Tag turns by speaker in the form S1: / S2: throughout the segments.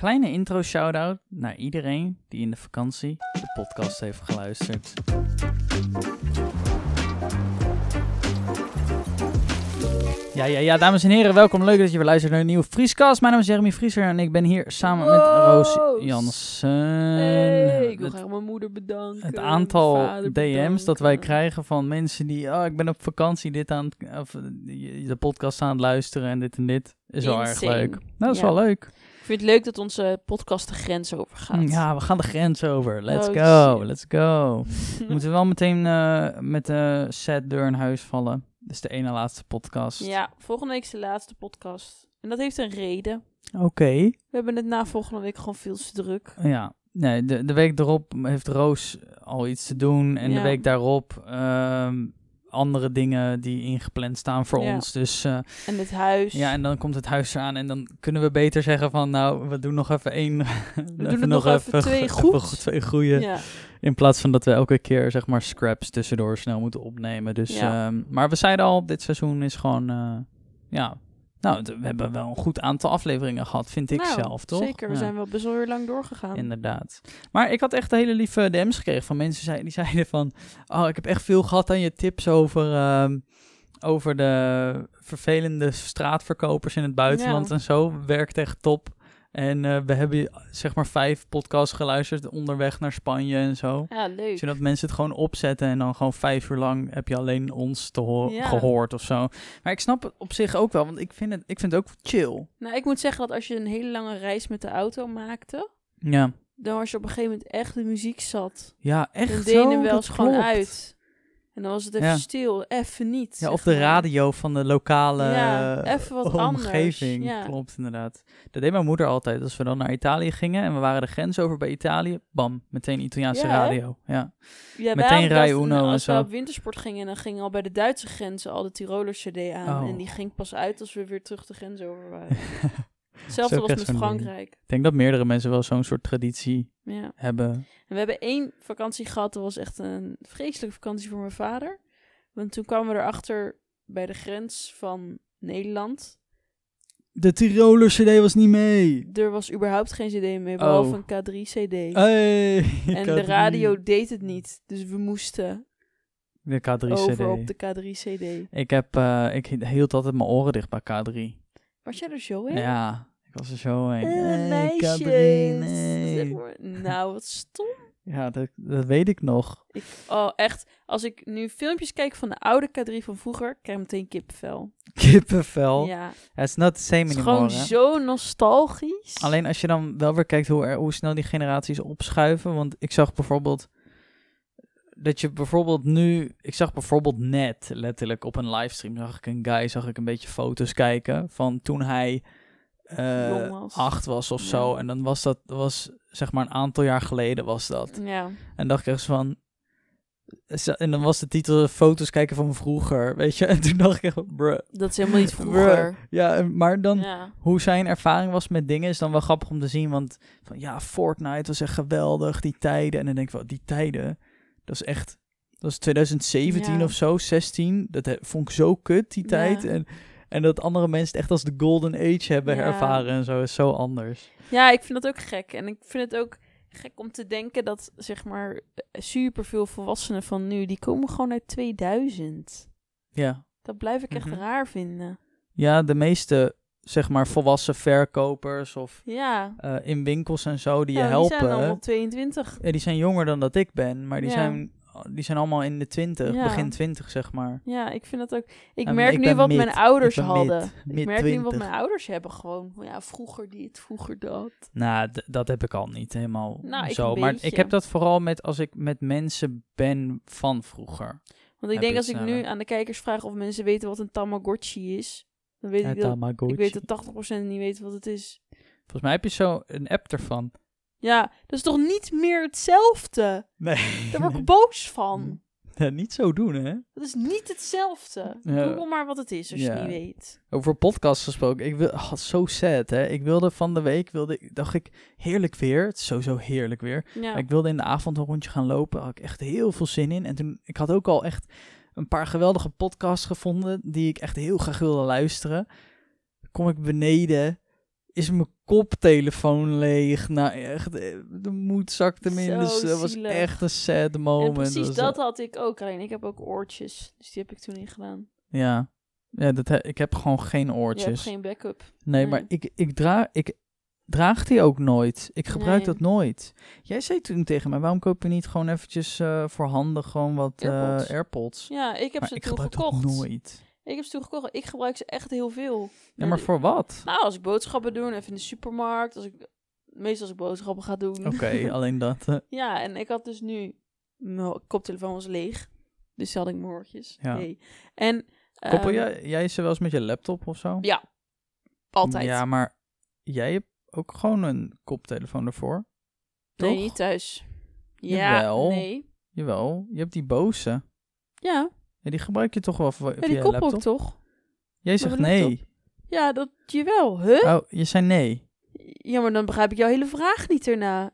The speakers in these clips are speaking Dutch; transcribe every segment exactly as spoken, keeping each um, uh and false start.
S1: kleine intro shout-out naar iedereen die in de vakantie de podcast heeft geluisterd. Ja, ja, ja, dames en heren, welkom. Leuk dat je weer luistert naar een nieuwe Vrieskast. Mijn naam is Jeremy Vrieser en ik ben hier samen met Roos Jansen.
S2: Hey, ik wil
S1: het,
S2: graag mijn moeder bedanken.
S1: het aantal
S2: vader
S1: D M's
S2: bedanken.
S1: dat wij krijgen van mensen die, oh, ik ben op vakantie dit aan het, of de podcast aan het luisteren en dit en dit, is wel erg
S2: Insane.
S1: leuk. Nou, dat is
S2: Ja.
S1: wel leuk.
S2: Ik vind het leuk dat onze podcast de grens overgaat.
S1: Ja, we gaan de grens over. Let's
S2: Oh,
S1: go,
S2: shit.
S1: let's go. We moeten wel meteen uh, met de set deur in huis vallen. Dit is de ene laatste podcast.
S2: Ja, volgende week is de laatste podcast. En dat heeft een reden.
S1: Oké. Okay.
S2: We hebben het na volgende week gewoon veel te druk.
S1: Ja, nee, de, de week erop heeft Roos al iets te doen. En
S2: Ja.
S1: de week daarop um, andere dingen die ingepland staan voor
S2: Ja.
S1: ons. Dus, uh,
S2: En het huis.
S1: ja, en dan komt het huis eraan. En dan kunnen we beter zeggen van, nou, we doen nog even één.
S2: We doen het nog even twee goed.
S1: Even twee goeie.
S2: Ja.
S1: In plaats van dat we elke keer, zeg maar, scraps tussendoor snel moeten opnemen. Dus,
S2: Ja.
S1: um, maar we zeiden al, dit seizoen is gewoon, uh, ja... Nou, d- we hebben wel een goed aantal afleveringen gehad, vind ik
S2: Nou,
S1: zelf, toch?
S2: Zeker, we
S1: Ja.
S2: zijn wel best wel weer lang doorgegaan.
S1: Inderdaad. Maar ik had echt hele lieve D M's gekregen van mensen zei, die zeiden van... Oh, ik heb echt veel gehad aan je tips over, um, over de vervelende straatverkopers in het buitenland
S2: Ja.
S1: en zo. Werkt echt top. En uh, we hebben zeg maar vijf podcasts geluisterd onderweg naar Spanje en zo.
S2: Ja, leuk.
S1: Zodat mensen het gewoon opzetten en dan gewoon vijf uur lang heb je alleen ons te ho-
S2: Ja.
S1: gehoord of zo. Maar ik snap het op zich ook wel, want ik vind het, ik vind het ook chill.
S2: Nou, ik moet zeggen dat als je een hele lange reis met de auto maakte,
S1: Ja,
S2: dan was je op een gegeven moment echt de muziek zat.
S1: ja echt
S2: Dan
S1: zo.
S2: deed je hem wel
S1: dat
S2: eens gewoon
S1: klopt.
S2: uit. En dan was het even
S1: Ja.
S2: stil, even niet.
S1: Ja,
S2: zeg
S1: of de
S2: maar.
S1: radio van de lokale
S2: Ja, even wat
S1: omgeving.
S2: anders, ja.
S1: Klopt, inderdaad. Dat deed mijn moeder altijd. Als we dan naar Italië gingen en we waren de grens over bij Italië, bam, meteen Italiaanse
S2: Ja, hè?
S1: radio. Ja.
S2: Ja, wij
S1: meteen
S2: hadden
S1: Rai
S2: dat,
S1: Uno
S2: nou,
S1: en
S2: als
S1: zo.
S2: we op wintersport gingen, dan ging al bij de Duitse grenzen al de Tiroler C D aan.
S1: Oh.
S2: En die ging pas uit als we weer terug de grens over waren. Hetzelfde
S1: Zo
S2: was
S1: best
S2: met
S1: zo'n ding.
S2: Frankrijk.
S1: Ik denk dat meerdere mensen wel zo'n soort traditie
S2: Ja.
S1: hebben.
S2: En we hebben één vakantie gehad, dat was echt een vreselijke vakantie voor mijn vader. Want toen kwamen we erachter bij de grens van Nederland.
S1: De Tiroler C D was niet mee.
S2: Er was überhaupt geen C D meer, behalve
S1: Oh.
S2: een K drie C D.
S1: Hey,
S2: En de radio deed het niet. Dus we moesten
S1: De K drie
S2: over
S1: C D.
S2: op de K drie C D.
S1: Ik, heb, uh, ik hield altijd mijn oren dicht bij K drie.
S2: Was jij er zo in?
S1: Ja, ik was er zo heen.
S2: Eh,
S1: Hey,
S2: meisjes.
S1: K drie,
S2: Zeg
S1: nee.
S2: maar. Nou, wat stom.
S1: Ja, dat, dat weet ik nog.
S2: Ik, oh, echt. Als ik nu filmpjes kijk van de oude K drie van vroeger, krijg ik meteen kippenvel.
S1: Kippenvel.
S2: Ja.
S1: It's not the same
S2: Het is
S1: anymore,
S2: gewoon
S1: hè?
S2: zo nostalgisch.
S1: Alleen als je dan wel weer kijkt hoe, er, hoe snel die generaties opschuiven. Want ik zag bijvoorbeeld... Dat je bijvoorbeeld nu... Ik zag bijvoorbeeld net, letterlijk op een livestream... zag ik een guy, zag ik een beetje foto's kijken... van toen hij uh,
S2: Jong was.
S1: acht was of
S2: Ja.
S1: zo. En dan was dat... was zeg maar een aantal jaar geleden was dat.
S2: Ja.
S1: En dacht ik echt zo van... En dan was de titel foto's kijken van vroeger, weet je. En toen dacht ik echt, bruh.
S2: Dat is helemaal niet vroeger.
S1: Ja, maar dan...
S2: Ja.
S1: Hoe zijn ervaring was met dingen is dan wel grappig om te zien. Want van ja, Fortnite was echt geweldig, die tijden. En dan denk ik wel, die tijden, dat is echt... Dat was twintig zeventien
S2: Ja.
S1: of zo, zestien. Dat he- vond ik zo kut, die
S2: Ja.
S1: tijd. En, en dat andere mensen het echt als de golden age hebben
S2: Ja.
S1: ervaren en zo. Is zo anders.
S2: Ja, ik vind dat ook gek. En ik vind het ook gek om te denken dat, zeg maar, superveel volwassenen van nu, die komen gewoon uit tweeduizend.
S1: Ja.
S2: Dat blijf ik echt
S1: Mhm.
S2: raar vinden.
S1: Ja, de meeste, zeg maar, volwassen verkopers of
S2: Ja.
S1: uh, in winkels en zo die je
S2: Ja, die
S1: helpen.
S2: zijn allemaal tweeëntwintig.
S1: Ja, die zijn jonger dan dat ik ben, maar die,
S2: Ja.
S1: zijn, die zijn allemaal in de twintig,
S2: Ja.
S1: begin twintig, zeg maar.
S2: Ja, ik vind dat ook... Ik
S1: En
S2: merk
S1: ik
S2: nu
S1: ben
S2: wat
S1: mid.
S2: mijn ouders
S1: Ik ben
S2: hadden.
S1: mid.
S2: ik
S1: Mid
S2: merk nu wat
S1: twintig.
S2: mijn ouders hebben gewoon. Ja, vroeger dit, vroeger dat.
S1: Nou, d- dat heb ik al niet helemaal
S2: Nou, ik
S1: zo.
S2: een
S1: Maar
S2: beetje.
S1: ik heb dat vooral met als ik met mensen ben van vroeger.
S2: Want ik
S1: Heb
S2: denk
S1: ik
S2: als ik nu
S1: sneller.
S2: aan de kijkers vraag of mensen weten wat een Tamagotchi is, dan weet
S1: Ja,
S2: ik dat...
S1: Tamagotchi.
S2: Ik weet dat tachtig procent niet weet wat het is.
S1: Volgens mij heb je zo een app ervan.
S2: Ja, dat is toch niet meer hetzelfde?
S1: Nee.
S2: Daar word ik boos van.
S1: Ja, niet zo doen, hè?
S2: Dat is niet hetzelfde.
S1: Ja.
S2: Google maar wat het is als je
S1: Ja.
S2: het niet weet.
S1: Over podcasts gesproken. Ik wil, oh, zo sad, hè? Ik wilde van de week, wilde, ik- dacht ik, heerlijk weer. Het is sowieso heerlijk weer.
S2: Ja.
S1: Maar ik wilde in de avond een rondje gaan lopen. Daar had ik echt heel veel zin in. En toen, ik had ook al echt een paar geweldige podcasts gevonden die ik echt heel graag wilde luisteren. Kom ik beneden is mijn koptelefoon leeg. Nou, echt, de moed zakte me in. Dus
S2: Zo
S1: dat was
S2: zielig.
S1: echt een sad moment.
S2: En precies
S1: was
S2: dat had ik ook. Alleen ik heb ook oortjes. Dus die heb ik toen niet gedaan.
S1: Ja, ja dat he- ik heb gewoon geen
S2: Je
S1: oortjes.
S2: hebt geen backup.
S1: Nee,
S2: Nee.
S1: maar ik, ik, dra ik draag die ook nooit. Ik gebruik
S2: Nee.
S1: dat nooit. Jij zei toen tegen mij, waarom koop je niet gewoon eventjes uh, voorhandig gewoon wat uh,
S2: AirPods.
S1: AirPods?
S2: Ja, ik heb
S1: Maar
S2: ze
S1: ik
S2: toen
S1: gebruik
S2: gekocht.
S1: dat nooit.
S2: Ik heb ze toen gekocht. Ik gebruik ze echt heel veel.
S1: Ja, maar voor wat?
S2: Nou, als ik boodschappen doe, even in de supermarkt. Als ik, meestal als ik boodschappen ga doen.
S1: Oké, okay, alleen dat. Uh.
S2: Ja, en ik had dus nu... Mijn koptelefoon was leeg. Dus had ik mijn oortjes.
S1: Ja.
S2: Nee. En...
S1: Koppel
S2: um,
S1: jij, jij ze wel eens met je laptop of zo?
S2: Ja. Altijd.
S1: Ja, maar jij hebt ook gewoon een koptelefoon ervoor? Toch?
S2: Nee, niet thuis. Ja,
S1: Jawel.
S2: nee.
S1: Jawel, je hebt die Bose.
S2: Ja.
S1: Ja, die gebruik je toch wel via
S2: Ja, die koppel
S1: laptop?
S2: ik toch?
S1: Jij zegt nee.
S2: Ja, dat jawel. Huh?
S1: Oh, je zei nee.
S2: Ja, maar dan begrijp ik jouw hele vraag niet erna.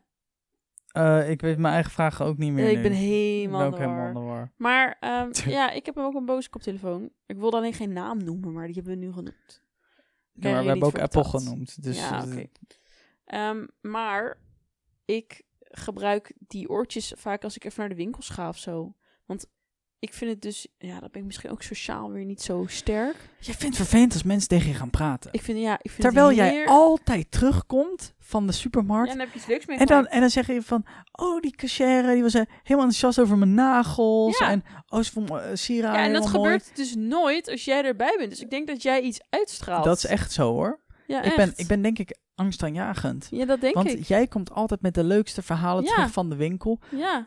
S1: Uh, ik weet mijn eigen vragen ook niet meer.
S2: Nee,
S1: nu.
S2: ik ben helemaal
S1: ik ben
S2: in
S1: ook
S2: de
S1: helemaal
S2: war.
S1: in de war.
S2: Maar um, ja, ik heb hem ook een boze koptelefoon. Ik wilde alleen geen naam noemen, maar die hebben we nu genoemd.
S1: Ja, maar we hebben ook Apple genoemd. Dus
S2: ja, oké. Okay. Um, maar ik gebruik die oortjes vaak als ik even naar de winkels ga of zo. Want ik vind het dus... Ja, dat ben ik misschien ook sociaal weer niet zo sterk.
S1: Jij vindt het vervelend als mensen tegen je gaan praten.
S2: Ik vind, ja, ik vind
S1: Terwijl
S2: heer...
S1: jij altijd terugkomt van de supermarkt.
S2: Ja, dan heb je iets leuks mee
S1: en dan, en dan zeg je van... Oh, die cashier, die was uh, helemaal enthousiast over mijn nagels. Ja. En oh, ze vond uh, Sira
S2: Ja, en dat
S1: mooi.
S2: gebeurt dus nooit als jij erbij bent. Dus ik denk dat jij iets uitstraalt.
S1: Dat is echt zo, hoor.
S2: Ja,
S1: ik,
S2: echt.
S1: ben, ik ben denk ik angstaanjagend.
S2: Ja, dat denk
S1: Want
S2: ik.
S1: Want jij komt altijd met de leukste verhalen ja. terug van de winkel.
S2: Ja.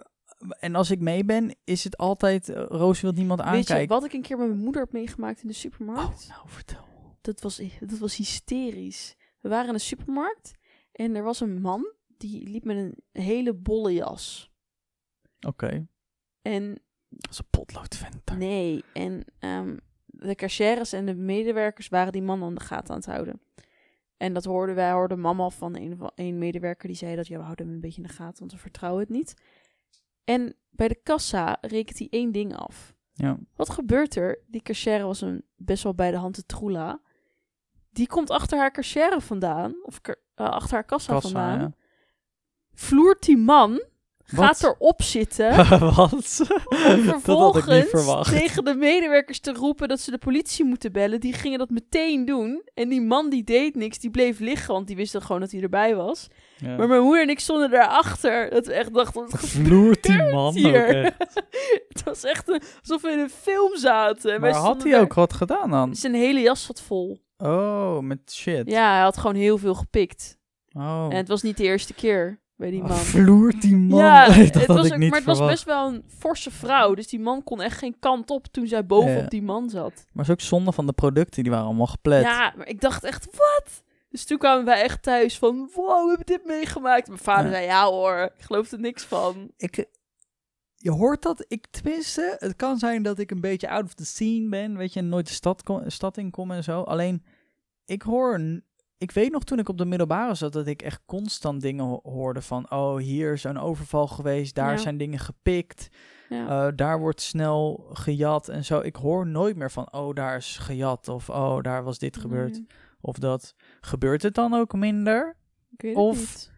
S1: En als ik mee ben, is het altijd... Uh, Roos wil niemand aankijken.
S2: Weet je wat ik een keer met mijn moeder heb meegemaakt in de supermarkt?
S1: Oh, nou, vertel.
S2: Dat was, dat was hysterisch. We waren in de supermarkt en er was een man die liep met een hele bolle jas.
S1: Oké. Okay.
S2: En...
S1: Dat is een potloodvent.
S2: Nee, en um, de cashiers en de medewerkers waren die man aan de gaten aan het houden. En dat hoorden wij, hoorden mama van een, een medewerker die zei dat, ja, we houden hem een beetje in de gaten, want we vertrouwen het niet. En bij de kassa rekent hij één ding af.
S1: Ja.
S2: Wat gebeurt er? Die cashier was een best wel bij de hand de troela. Die komt achter haar cashier vandaan, of uh, achter haar kassa, kassa vandaan. Ja. Vloert die man, gaat erop zitten.
S1: Wat?
S2: Vervolgens
S1: dat had ik niet verwacht.
S2: Tegen de medewerkers te roepen dat ze de politie moeten bellen. Die gingen dat meteen doen. En die man die deed niks, die bleef liggen, want die wist dan gewoon dat hij erbij was. Ja. Maar mijn moeder en ik stonden daarachter. Dat we echt dachten, wat
S1: vloert die man
S2: hier?
S1: Ook
S2: Het was echt een, alsof we in een film zaten. En
S1: maar had hij daar... ook wat gedaan dan?
S2: Zijn hele jas zat vol.
S1: Oh, met shit.
S2: Ja, hij had gewoon heel veel gepikt.
S1: Oh.
S2: En het was niet de eerste keer bij die man.
S1: Oh, vloert die man?
S2: Ja,
S1: dat
S2: het
S1: had
S2: was
S1: ik
S2: ook,
S1: niet
S2: maar het
S1: verwacht.
S2: was best wel een forse vrouw. Dus die man kon echt geen kant op toen zij boven
S1: ja.
S2: op die man zat.
S1: Maar het is ook zonde van de producten, die waren allemaal geplet.
S2: Ja, maar ik dacht echt, wat? Dus toen kwamen wij echt thuis van, wow, we hebben dit meegemaakt. Mijn vader ja. zei, ja hoor, ik geloof er niks van.
S1: Ik, je hoort dat, ik tenminste, het kan zijn dat ik een beetje out of the scene ben, weet je, nooit de stad, kom, stad in kom en zo. Alleen, ik hoor, ik weet nog toen ik op de middelbare zat, dat ik echt constant dingen ho- hoorde van, oh, hier is een overval geweest, daar ja. zijn dingen gepikt, ja. uh, daar wordt snel gejat en zo. Ik hoor nooit meer van, oh, daar is gejat of oh, daar was dit gebeurd. Nee. Of dat. Gebeurt het dan ook minder?
S2: Ik weet
S1: of,
S2: het niet.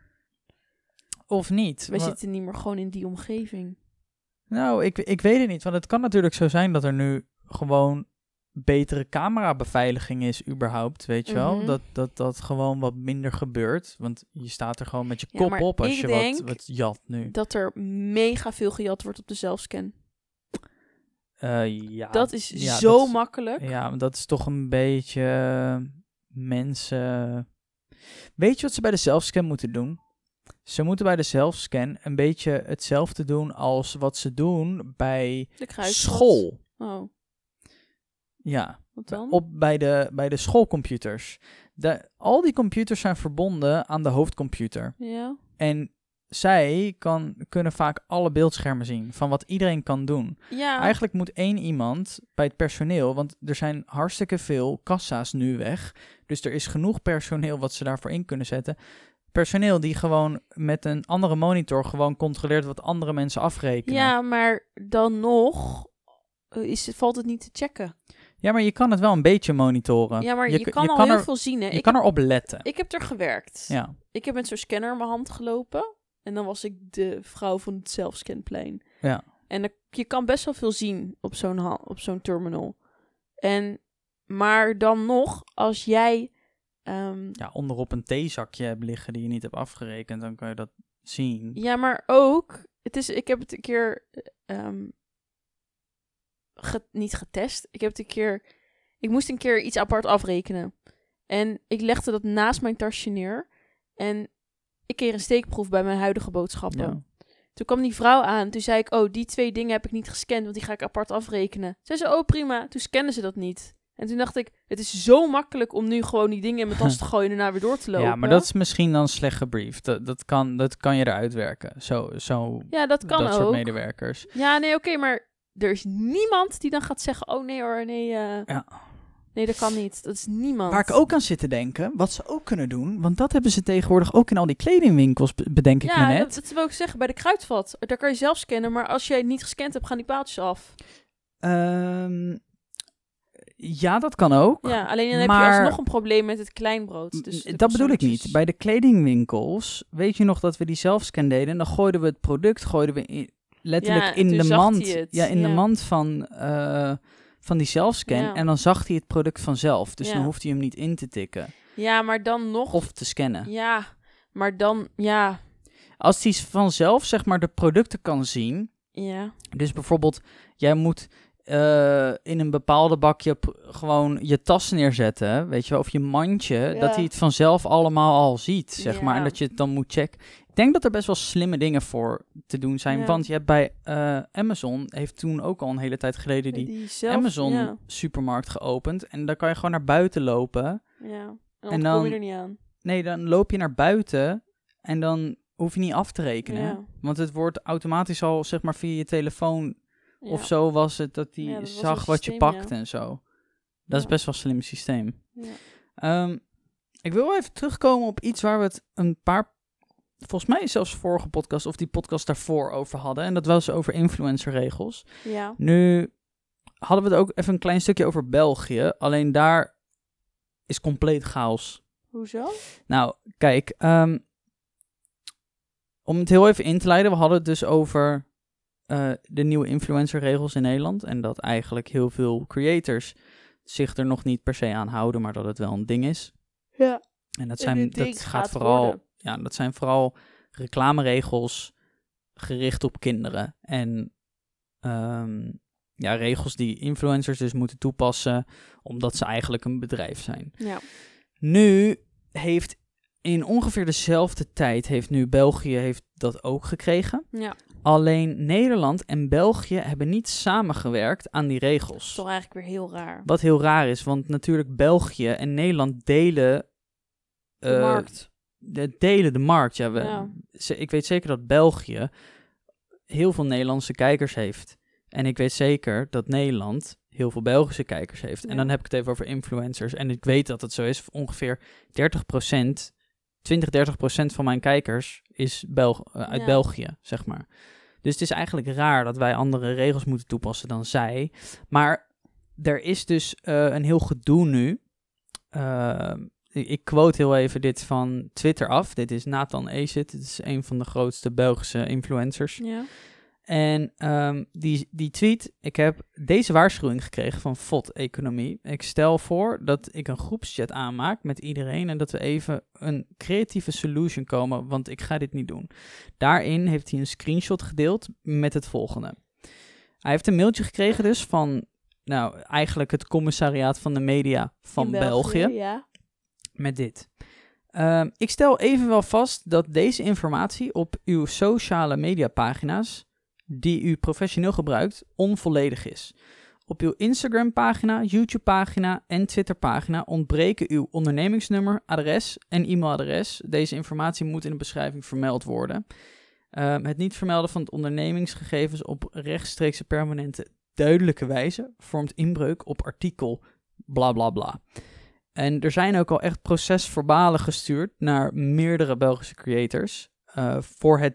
S1: Of niet?
S2: Wij maar, zitten niet meer gewoon in die omgeving.
S1: Nou, ik, ik weet het niet. Want het kan natuurlijk zo zijn dat er nu gewoon betere camerabeveiliging is überhaupt, weet je wel? Mm-hmm. Dat, dat dat gewoon wat minder gebeurt. Want je staat er gewoon met je kop ja, op als je wat, wat jat nu.
S2: Dat er mega veel gejat wordt op de zelfscan.
S1: Uh, ja.
S2: Dat is
S1: ja,
S2: zo
S1: dat is,
S2: makkelijk.
S1: Ja, maar dat is toch een beetje... Mensen... Weet je wat ze bij de zelfscan moeten doen? Ze moeten bij de zelfscan een beetje hetzelfde doen als wat ze doen bij school.
S2: Oh.
S1: Ja.
S2: Wat dan?
S1: Op, bij, de, bij de schoolcomputers. De, al die computers zijn verbonden aan de hoofdcomputer.
S2: Ja.
S1: En zij kan, kunnen vaak alle beeldschermen zien van wat iedereen kan doen.
S2: Ja.
S1: Eigenlijk moet één iemand bij het personeel, want er zijn hartstikke veel kassa's nu weg. Dus er is genoeg personeel wat ze daarvoor in kunnen zetten. Personeel die gewoon met een andere monitor gewoon controleert wat andere mensen afrekenen.
S2: Ja, maar dan nog is het, valt het niet te checken.
S1: Ja, maar je kan het wel een beetje monitoren.
S2: Ja, maar je, je
S1: k-
S2: kan
S1: je
S2: al
S1: kan
S2: heel
S1: er,
S2: veel zien, hè.
S1: Je
S2: Ik
S1: kan
S2: heb,
S1: erop letten.
S2: ik heb er gewerkt.
S1: Ja.
S2: Ik heb met zo'n scanner in mijn hand gelopen. En dan was ik de vrouw van het zelfscanplein.
S1: Ja.
S2: En er- je kan best wel veel zien op zo'n, ha- op zo'n terminal. En, maar dan nog, als jij... ehm,
S1: Ja, onderop een theezakje hebt liggen die je niet hebt afgerekend, dan kan je dat zien.
S2: ja, maar ook... Het is, ik heb het een keer... ehm, ge- niet getest. Ik heb het een keer... Ik moest een keer iets apart afrekenen. En ik legde dat naast mijn tasje neer. En ik kreeg een steekproef bij mijn huidige boodschappen.
S1: Ja.
S2: Toen kwam die vrouw aan. Toen zei ik, oh, die twee dingen heb ik niet gescand, want die ga ik apart afrekenen. Zei ze, oh, prima. Toen scanden ze dat niet. En toen dacht ik, het is zo makkelijk om nu gewoon die dingen in mijn tas te gooien en daarna weer door te lopen.
S1: Ja, maar dat is misschien dan slecht gebriefd. Dat, dat, kan, dat kan je eruit werken. Zo, zo
S2: Ja, dat kan
S1: dat
S2: ook.
S1: soort medewerkers.
S2: Ja, nee, oké, maar er is niemand die dan gaat zeggen, oh nee hoor, nee, eh,
S1: Ja.
S2: nee, dat kan niet. Dat is niemand.
S1: Waar ik ook aan zit te denken, wat ze ook kunnen doen, want dat hebben ze tegenwoordig ook in al die kledingwinkels, be- bedenk ik me
S2: Ja,
S1: net.
S2: dat, dat wil ik zeggen, bij de kruidvat. Daar kan je zelf scannen, maar als jij het niet gescand hebt, gaan die paaltjes af.
S1: Ehm, ja, dat kan ook.
S2: Ja, alleen dan heb
S1: maar-
S2: je alsnog een probleem met het kleinbrood. Dus de
S1: dat bedoel ik
S2: croissantjes.
S1: niet. Bij de kledingwinkels, weet je nog dat we die zelfscan deden? En dan gooiden we het product gooiden we in- letterlijk
S2: Ja,
S1: in
S2: toen
S1: de
S2: zag
S1: mand.
S2: hij het.
S1: Ja, in de
S2: Ja.
S1: mand van, eh, van die zelfscan.
S2: Ja.
S1: En dan zag hij het product vanzelf. Dus
S2: Ja.
S1: dan hoeft hij hem niet in te tikken.
S2: Ja, maar dan nog...
S1: Of te scannen.
S2: Ja, maar dan... Ja,
S1: Als hij vanzelf zeg maar de producten kan zien.
S2: ja,
S1: Dus bijvoorbeeld, jij moet eh, in een bepaalde bakje p- gewoon je tas neerzetten, weet je wel, of je mandje,
S2: Ja.
S1: dat hij het vanzelf allemaal al ziet, zeg maar,
S2: Ja.
S1: en dat je het dan moet checken. Ik denk dat er best wel slimme dingen voor te doen zijn,
S2: Ja.
S1: want je hebt bij eh, Amazon, heeft toen ook al een hele tijd geleden die,
S2: zelf,
S1: Amazon
S2: Ja,
S1: supermarkt geopend, en daar kan je gewoon naar buiten lopen.
S2: ja. En dan,
S1: En
S2: kom je
S1: dan-
S2: er niet aan.
S1: Nee, dan loop je naar buiten en dan hoef je niet af te rekenen,
S2: Ja.
S1: want het wordt automatisch al, zeg maar, via je telefoon.
S2: Ja.
S1: Of zo was het dat hij
S2: Ja, dat was
S1: zag
S2: een
S1: wat je
S2: systeem,
S1: pakt
S2: ja.
S1: en zo. Dat is
S2: Ja.
S1: best wel een slim systeem.
S2: Ja.
S1: Ehm, ik wil wel even terugkomen op iets waar we het een paar, volgens mij zelfs vorige podcast of die podcast daarvoor over hadden. En dat was over influencerregels.
S2: Ja.
S1: Nu hadden we het ook even een klein stukje over België. Alleen daar is compleet chaos.
S2: Hoezo?
S1: Nou, kijk, ehm, om het heel even in te leiden, we hadden het dus over eh, de nieuwe influencerregels in Nederland. En dat eigenlijk heel veel creators zich er nog niet per se aan houden, maar dat het wel een ding is.
S2: Ja.
S1: En dat,
S2: En
S1: zijn,
S2: een
S1: dat
S2: ding
S1: gaat
S2: gaat
S1: vooral,
S2: worden.
S1: ja, dat zijn vooral reclameregels gericht op kinderen. En ehm, ja, regels die influencers dus moeten toepassen, omdat ze eigenlijk een bedrijf zijn.
S2: Ja.
S1: Nu heeft in ongeveer dezelfde tijd heeft nu België heeft dat ook gekregen.
S2: Ja.
S1: Alleen Nederland en België hebben niet samengewerkt aan die
S2: Dat is
S1: regels.
S2: toch eigenlijk weer heel raar.
S1: Wat heel raar is, want natuurlijk België en Nederland delen
S2: De
S1: eh,
S2: markt.
S1: de, delen de markt. Ja, we,
S2: Ja.
S1: ze- ik weet zeker dat België heel veel Nederlandse kijkers heeft. En ik weet zeker dat Nederland heel veel Belgische kijkers heeft. En
S2: Ja.
S1: dan heb ik het even over influencers. En ik weet dat het zo is. Ongeveer dertig procent, twintig, dertig procent van mijn kijkers is Belg eh, uit
S2: Ja.
S1: België, zeg maar. Dus het is eigenlijk raar dat wij andere regels moeten toepassen dan zij. Maar er is dus eh, een heel gedoe nu. Uh, ik, ik quote heel even dit van Twitter af. Dit is Nathan Acid. Dit is een van de grootste Belgische influencers.
S2: Ja.
S1: En um, die, die tweet, ik heb deze waarschuwing gekregen van F O D Economie. Ik stel voor dat ik een groepschat aanmaak met iedereen en dat we even een creatieve solution komen, want ik ga dit niet doen. Daarin heeft hij een screenshot gedeeld met het volgende. Hij heeft een mailtje gekregen dus van, nou, eigenlijk het commissariaat van de media van
S2: In
S1: België,
S2: Ja.
S1: met dit. Um, ik stel evenwel vast dat deze informatie op uw sociale mediapagina's die u professioneel gebruikt, onvolledig is. Op uw Instagram-pagina, YouTube-pagina en Twitter-pagina ontbreken uw ondernemingsnummer, adres en e-mailadres. Deze informatie moet in de beschrijving vermeld worden. Um, het niet vermelden van het ondernemingsgegevens op rechtstreekse permanente duidelijke wijze vormt inbreuk op artikel bla bla bla. En er zijn ook al echt procesverbalen gestuurd naar meerdere Belgische creators uh, voor het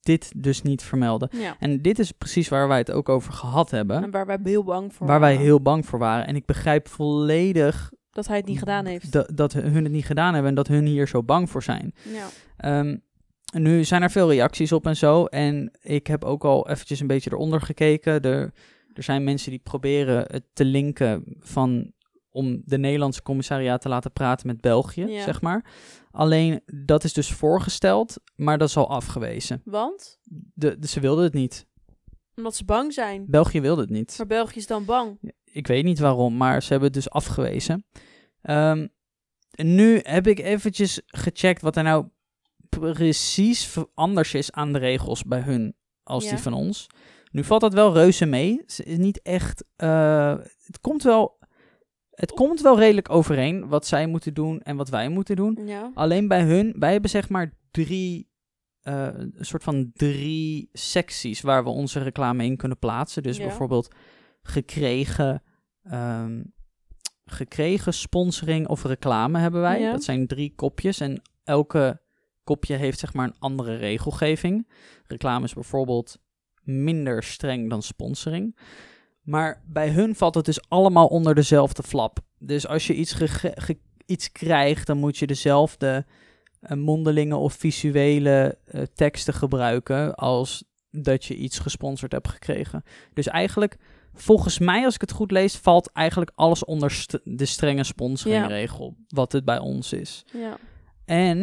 S1: dit dus niet vermelden.
S2: Ja.
S1: En dit is precies waar wij het ook over gehad hebben.
S2: En waar wij heel bang voor
S1: Waar wij
S2: waren.
S1: heel bang voor waren. En ik begrijp volledig
S2: Dat hij het niet gedaan heeft.
S1: d- dat hun het niet gedaan hebben en dat hun hier zo bang voor zijn.
S2: Ja.
S1: Um, nu zijn er veel reacties op en zo. En ik heb ook al eventjes een beetje eronder gekeken. Er, er zijn mensen die proberen het te linken van om de Nederlandse commissariaat te laten praten met België,
S2: Ja.
S1: zeg maar. Alleen, dat is dus voorgesteld, maar dat is al afgewezen.
S2: Want?
S1: De, de, ze wilden het niet.
S2: Omdat ze bang zijn.
S1: België wilde het niet.
S2: Maar België is dan bang.
S1: Ik weet niet waarom, maar ze hebben het dus afgewezen. Um, nu heb ik eventjes gecheckt wat er nou precies ver- anders is aan de regels bij hun als
S2: Ja.
S1: die van ons. Nu valt dat wel reuze mee. Het is niet echt... Uh, het komt wel... Het komt wel redelijk overeen wat zij moeten doen en wat wij moeten doen.
S2: Ja.
S1: Alleen bij hun, wij hebben zeg maar drie, uh, een soort van drie secties waar we onze reclame in kunnen plaatsen. Dus
S2: Ja.
S1: bijvoorbeeld gekregen, um, gekregen sponsoring of reclame hebben wij.
S2: Ja.
S1: Dat zijn drie kopjes en elke kopje heeft zeg maar een andere regelgeving. Reclame is bijvoorbeeld minder streng dan sponsoring. Maar bij hun valt het dus allemaal onder dezelfde flap. Dus als je iets, ge- ge- iets krijgt, dan moet je dezelfde uh, mondelinge of visuele uh, teksten gebruiken als dat je iets gesponsord hebt gekregen. Dus eigenlijk, volgens mij, als ik het goed lees, valt eigenlijk alles onder st- de strenge sponsoringregel, ja. Wat het bij ons is.
S2: Ja.
S1: En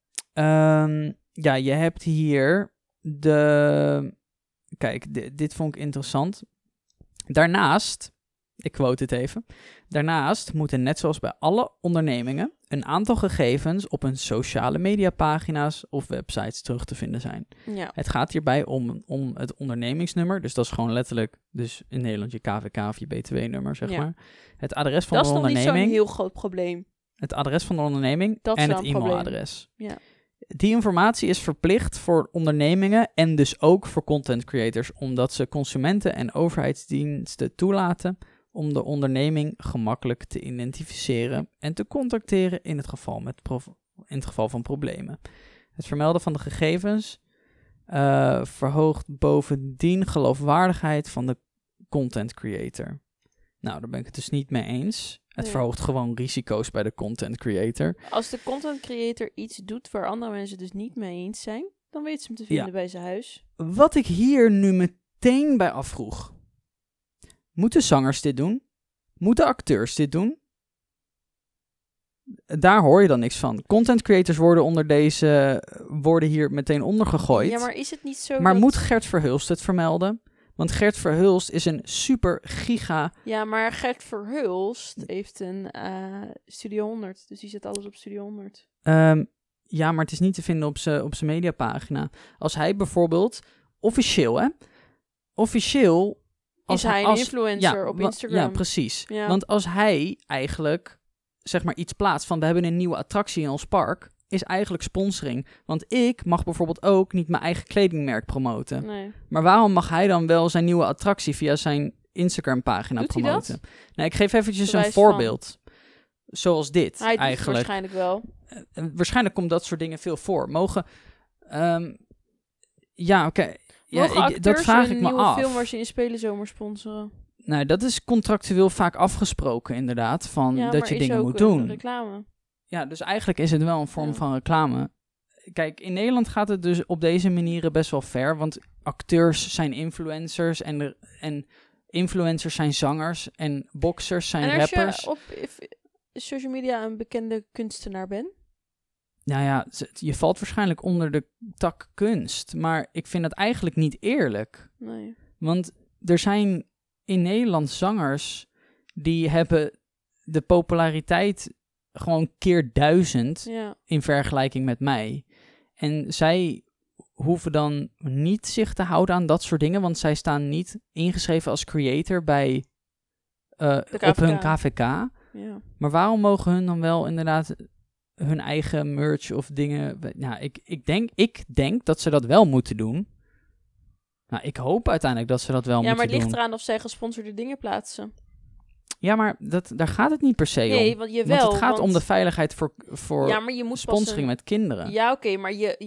S1: um, ja, je hebt hier de... Kijk, d- dit vond ik interessant. Daarnaast, ik quote het even, daarnaast moeten net zoals bij alle ondernemingen een aantal gegevens op hun sociale mediapagina's of websites terug te vinden zijn.
S2: Ja.
S1: Het gaat hierbij om, om het ondernemingsnummer, dus dat is gewoon letterlijk, dus in Nederland je K V K of je B T W-nummer, zeg
S2: Ja.
S1: maar. Het adres van
S2: Dat
S1: de
S2: is nog niet
S1: onderneming.
S2: zo'n heel groot probleem.
S1: Het adres van de onderneming
S2: Dat is
S1: en
S2: wel
S1: het
S2: een probleem.
S1: e-mailadres.
S2: Ja.
S1: Die informatie is verplicht voor ondernemingen en dus ook voor content creators, omdat ze consumenten en overheidsdiensten toelaten om de onderneming gemakkelijk te identificeren en te contacteren in het geval, met pro- in het geval van problemen. Het vermelden van de gegevens uh, verhoogt bovendien geloofwaardigheid van de content creator. Nou, daar ben ik het dus niet mee eens. Het
S2: Nee.
S1: verhoogt gewoon risico's bij de content creator.
S2: Als de content creator iets doet waar andere mensen dus niet mee eens zijn, dan weet ze hem te vinden
S1: Ja.
S2: bij zijn huis.
S1: Wat ik hier nu meteen bij afvroeg. Moeten zangers dit doen? Moeten acteurs dit doen? Daar hoor je dan niks van. Content creators worden onder deze worden hier meteen ondergegooid.
S2: Ja, maar is het niet zo
S1: Maar
S2: dat...
S1: moet Gert Verhulst het vermelden? Want Gert Verhulst is een super giga...
S2: Ja, maar Gert Verhulst heeft een uh, Studio honderd. Dus die zet alles op Studio honderd.
S1: Um, ja, maar het is niet te vinden op zijn op zijn mediapagina. Als hij bijvoorbeeld... Officieel, hè? Officieel...
S2: Is hij een
S1: als,
S2: influencer
S1: ja,
S2: op
S1: wa-
S2: Instagram?
S1: Ja, precies.
S2: Ja.
S1: Want als hij eigenlijk, zeg maar, iets plaatst van... we hebben een nieuwe attractie in ons park... is eigenlijk sponsoring. Want ik mag bijvoorbeeld ook niet mijn eigen kledingmerk promoten.
S2: Nee.
S1: Maar waarom mag hij dan wel zijn nieuwe attractie via zijn Instagram-pagina
S2: Doet hij
S1: promoten?
S2: dat?
S1: Nee, ik geef eventjes
S2: Bewijs
S1: een voorbeeld. Zoals dit,
S2: Hij doet het
S1: eigenlijk.
S2: waarschijnlijk wel.
S1: Uh, waarschijnlijk komt dat soort dingen veel voor. Mogen... Um, ja, oké. Okay. Ja,
S2: Mogen
S1: ik, dat vraag ik me
S2: een nieuwe
S1: af.
S2: film waar ze in spelen zomer sponsoren?
S1: Nou, dat is contractueel vaak afgesproken, inderdaad. Van
S2: Ja,
S1: dat
S2: maar
S1: je
S2: is
S1: dingen
S2: ook
S1: moet
S2: een
S1: doen.
S2: reclame.
S1: Ja, dus eigenlijk is het wel een vorm
S2: Ja.
S1: van reclame. Kijk, in Nederland gaat het dus op deze manieren best wel ver. Want acteurs zijn influencers en, de, en influencers zijn zangers en boxers zijn
S2: En als
S1: rappers.
S2: je op if, social media een bekende kunstenaar bent?
S1: Nou ja, je valt waarschijnlijk onder de tak kunst. Maar ik vind dat eigenlijk niet eerlijk.
S2: Nee.
S1: Want er zijn in Nederland zangers die hebben de populariteit gewoon keer duizend
S2: Ja.
S1: in vergelijking met mij. En zij hoeven dan niet zich te houden aan dat soort dingen, want zij staan niet ingeschreven als creator bij uh, op hun K V K.
S2: Ja.
S1: Maar waarom mogen hun dan wel inderdaad hun eigen merch of dingen... Nou, ik, ik, denk, ik denk dat ze dat wel moeten doen. Nou, ik hoop uiteindelijk dat ze dat wel
S2: Ja,
S1: moeten
S2: maar het
S1: doen.
S2: ligt eraan of zij gesponsorde dingen plaatsen.
S1: Ja, maar dat, daar gaat het niet per se
S2: Nee,
S1: om.
S2: want je
S1: Want
S2: wel.
S1: het gaat
S2: want...
S1: om de veiligheid voor, voor
S2: ja, maar je moet
S1: sponsoring
S2: een...
S1: met kinderen.
S2: Ja, oké, okay, maar je, je,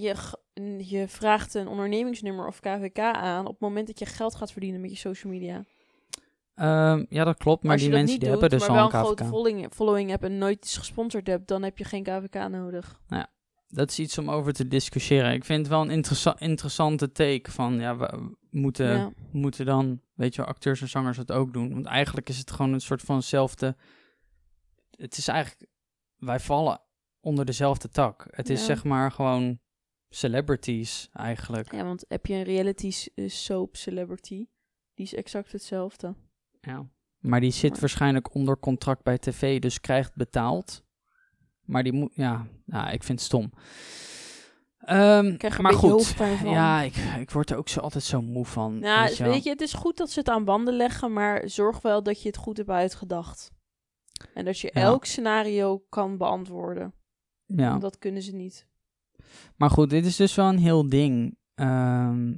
S2: en je vraagt een ondernemingsnummer of K V K aan op het moment dat je geld gaat verdienen met je social media.
S1: Um, ja, dat klopt, maar
S2: als
S1: die
S2: je dat
S1: mensen
S2: niet
S1: die
S2: doet,
S1: hebben dus
S2: maar
S1: al
S2: wel
S1: een
S2: een
S1: K V K.
S2: grote following, following hebt en nooit iets gesponsord hebt, dan heb je geen K V K nodig.
S1: Nou ja, dat is iets om over te discussiëren. Ik vind het wel een interessa- interessante take van, ja, we moeten,
S2: Ja.
S1: moeten dan, weet je wel, acteurs en zangers het ook doen. Want eigenlijk is het gewoon een soort van hetzelfde. Het is eigenlijk, wij vallen onder dezelfde tak. Het is
S2: Ja.
S1: zeg maar gewoon celebrities eigenlijk.
S2: Ja, want heb je een reality s- eh, soap celebrity, die is exact hetzelfde.
S1: Ja. Maar die zit
S2: Maar-
S1: waarschijnlijk onder contract bij tv, dus krijgt betaald. Maar die moet, ja, nou, ik vind het stom. Ehm,
S2: Ik krijg er
S1: maar
S2: een beetje
S1: goed,
S2: hoofdpijn van.
S1: ja, ik, ik word er ook zo altijd zo moe van.
S2: Nou,
S1: weet je wel.
S2: weet je, het is goed dat ze het aan banden leggen, maar zorg wel dat je het goed hebt uitgedacht. En dat je
S1: Ja.
S2: elk scenario kan beantwoorden.
S1: Ja.
S2: Want dat kunnen ze niet.
S1: Maar goed, dit is dus wel een heel ding. Ehm,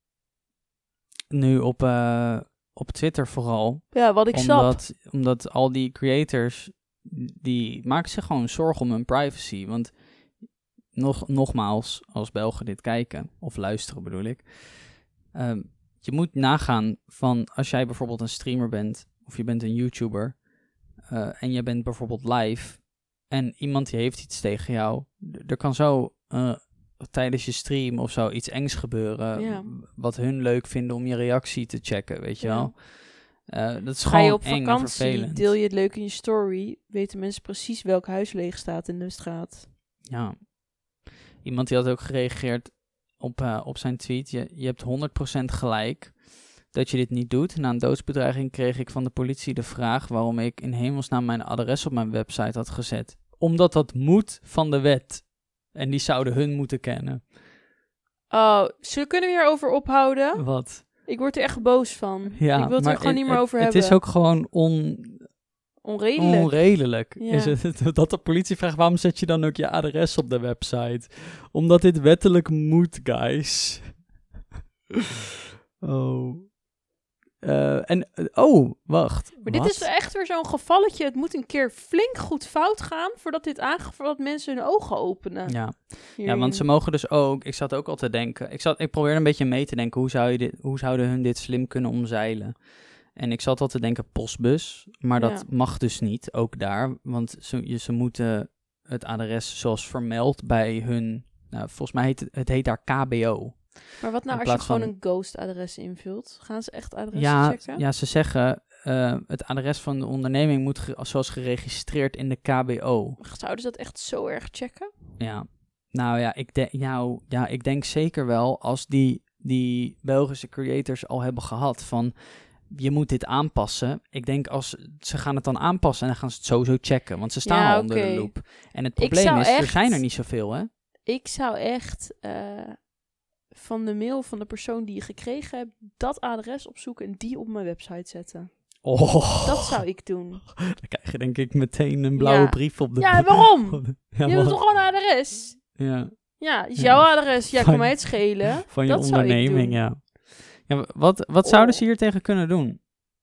S1: nu op, eh, op Twitter vooral.
S2: Ja, wat ik snap.
S1: Omdat, omdat al die creators, die maken zich gewoon zorgen om hun privacy. Want nog, nogmaals, als Belgen dit kijken, of luisteren bedoel ik. ehm, je moet nagaan van als jij bijvoorbeeld een streamer bent, of je bent een YouTuber, uh, en je bent bijvoorbeeld live, en iemand die heeft iets tegen jou, d- er kan zo uh, tijdens je stream of zo iets engs gebeuren,
S2: Ja.
S1: wat hun leuk vinden om je reactie te checken, weet je
S2: Ja.
S1: wel. Uh, dat is
S2: Ga
S1: gewoon
S2: je op
S1: eng en
S2: vakantie,
S1: vervelend.
S2: deel je het leuk in je story, weten mensen precies welk huis leeg staat in de straat.
S1: Ja. Iemand die had ook gereageerd op, uh, op zijn tweet. Je, je hebt honderd procent gelijk dat je dit niet doet. Na een doodsbedreiging kreeg ik van de politie de vraag waarom ik in hemelsnaam mijn adres op mijn website had gezet. Omdat dat moet van de wet. En die zouden hun moeten kennen.
S2: Oh, ze kunnen we hierover ophouden?
S1: Wat?
S2: Ik word er echt boos van.
S1: Ja,
S2: ik wil het er
S1: maar
S2: gewoon niet meer
S1: het,
S2: over
S1: het
S2: hebben.
S1: Het is ook gewoon on,
S2: onredelijk.
S1: onredelijk.
S2: Ja.
S1: Is het, dat de politie vraagt, waarom zet je dan ook je adres op de website? Omdat dit wettelijk moet, guys. Oh. Uh, en, uh, oh, wacht.
S2: Maar dit
S1: Wat?
S2: is echt weer zo'n gevalletje. Het moet een keer flink goed fout gaan voordat dit aange- voordat mensen hun ogen openen.
S1: Ja. ja,
S2: Hierin.
S1: want ze mogen dus ook, ik zat ook al te denken, ik, zat, ik probeerde een beetje mee te denken, hoe, zou je dit, hoe zouden hun dit slim kunnen omzeilen? En ik zat al te denken postbus, maar dat
S2: Ja.
S1: mag dus niet, ook daar, want ze, je, ze moeten het adres zoals vermeld bij hun, nou, volgens mij heet het, het heet daar K B O.
S2: Maar wat nou
S1: in
S2: als je
S1: plaats
S2: gewoon
S1: van-
S2: een ghost-adres invult? Gaan ze echt adressen
S1: Ja,
S2: checken?
S1: ja, ze zeggen, uh, het adres van de onderneming moet ge- zoals geregistreerd in de K B O.
S2: Zouden ze dat echt zo erg checken?
S1: Ja, nou ja, ik, de- nou, ja, ik denk zeker wel als die, die Belgische creators al hebben gehad van je moet dit aanpassen. Ik denk als ze gaan het dan aanpassen en dan gaan ze het sowieso checken, want ze staan
S2: Ja,
S1: al onder
S2: oké.
S1: de loep. En het
S2: Ik
S1: probleem
S2: zou
S1: is, er
S2: echt-
S1: zijn er niet zoveel, hè?
S2: Ik zou echt uh, van de mail van de persoon die je gekregen hebt, dat adres opzoeken en die op mijn website zetten.
S1: Oh,
S2: Dat zou ik doen.
S1: dan krijg je denk ik meteen een blauwe
S2: Ja.
S1: brief op de...
S2: Ja, waarom?
S1: ja,
S2: Je hebt
S1: wat-
S2: toch gewoon een adres?
S1: ja,
S2: Ja, is
S1: Ja.
S2: jouw adres. Ja,
S1: Van-
S2: kan mij het schelen.
S1: van je
S2: Dat zou ik
S1: onderneming,
S2: doen.
S1: ja. ja. Wat, wat zouden
S2: Oh.
S1: ze hier tegen kunnen doen?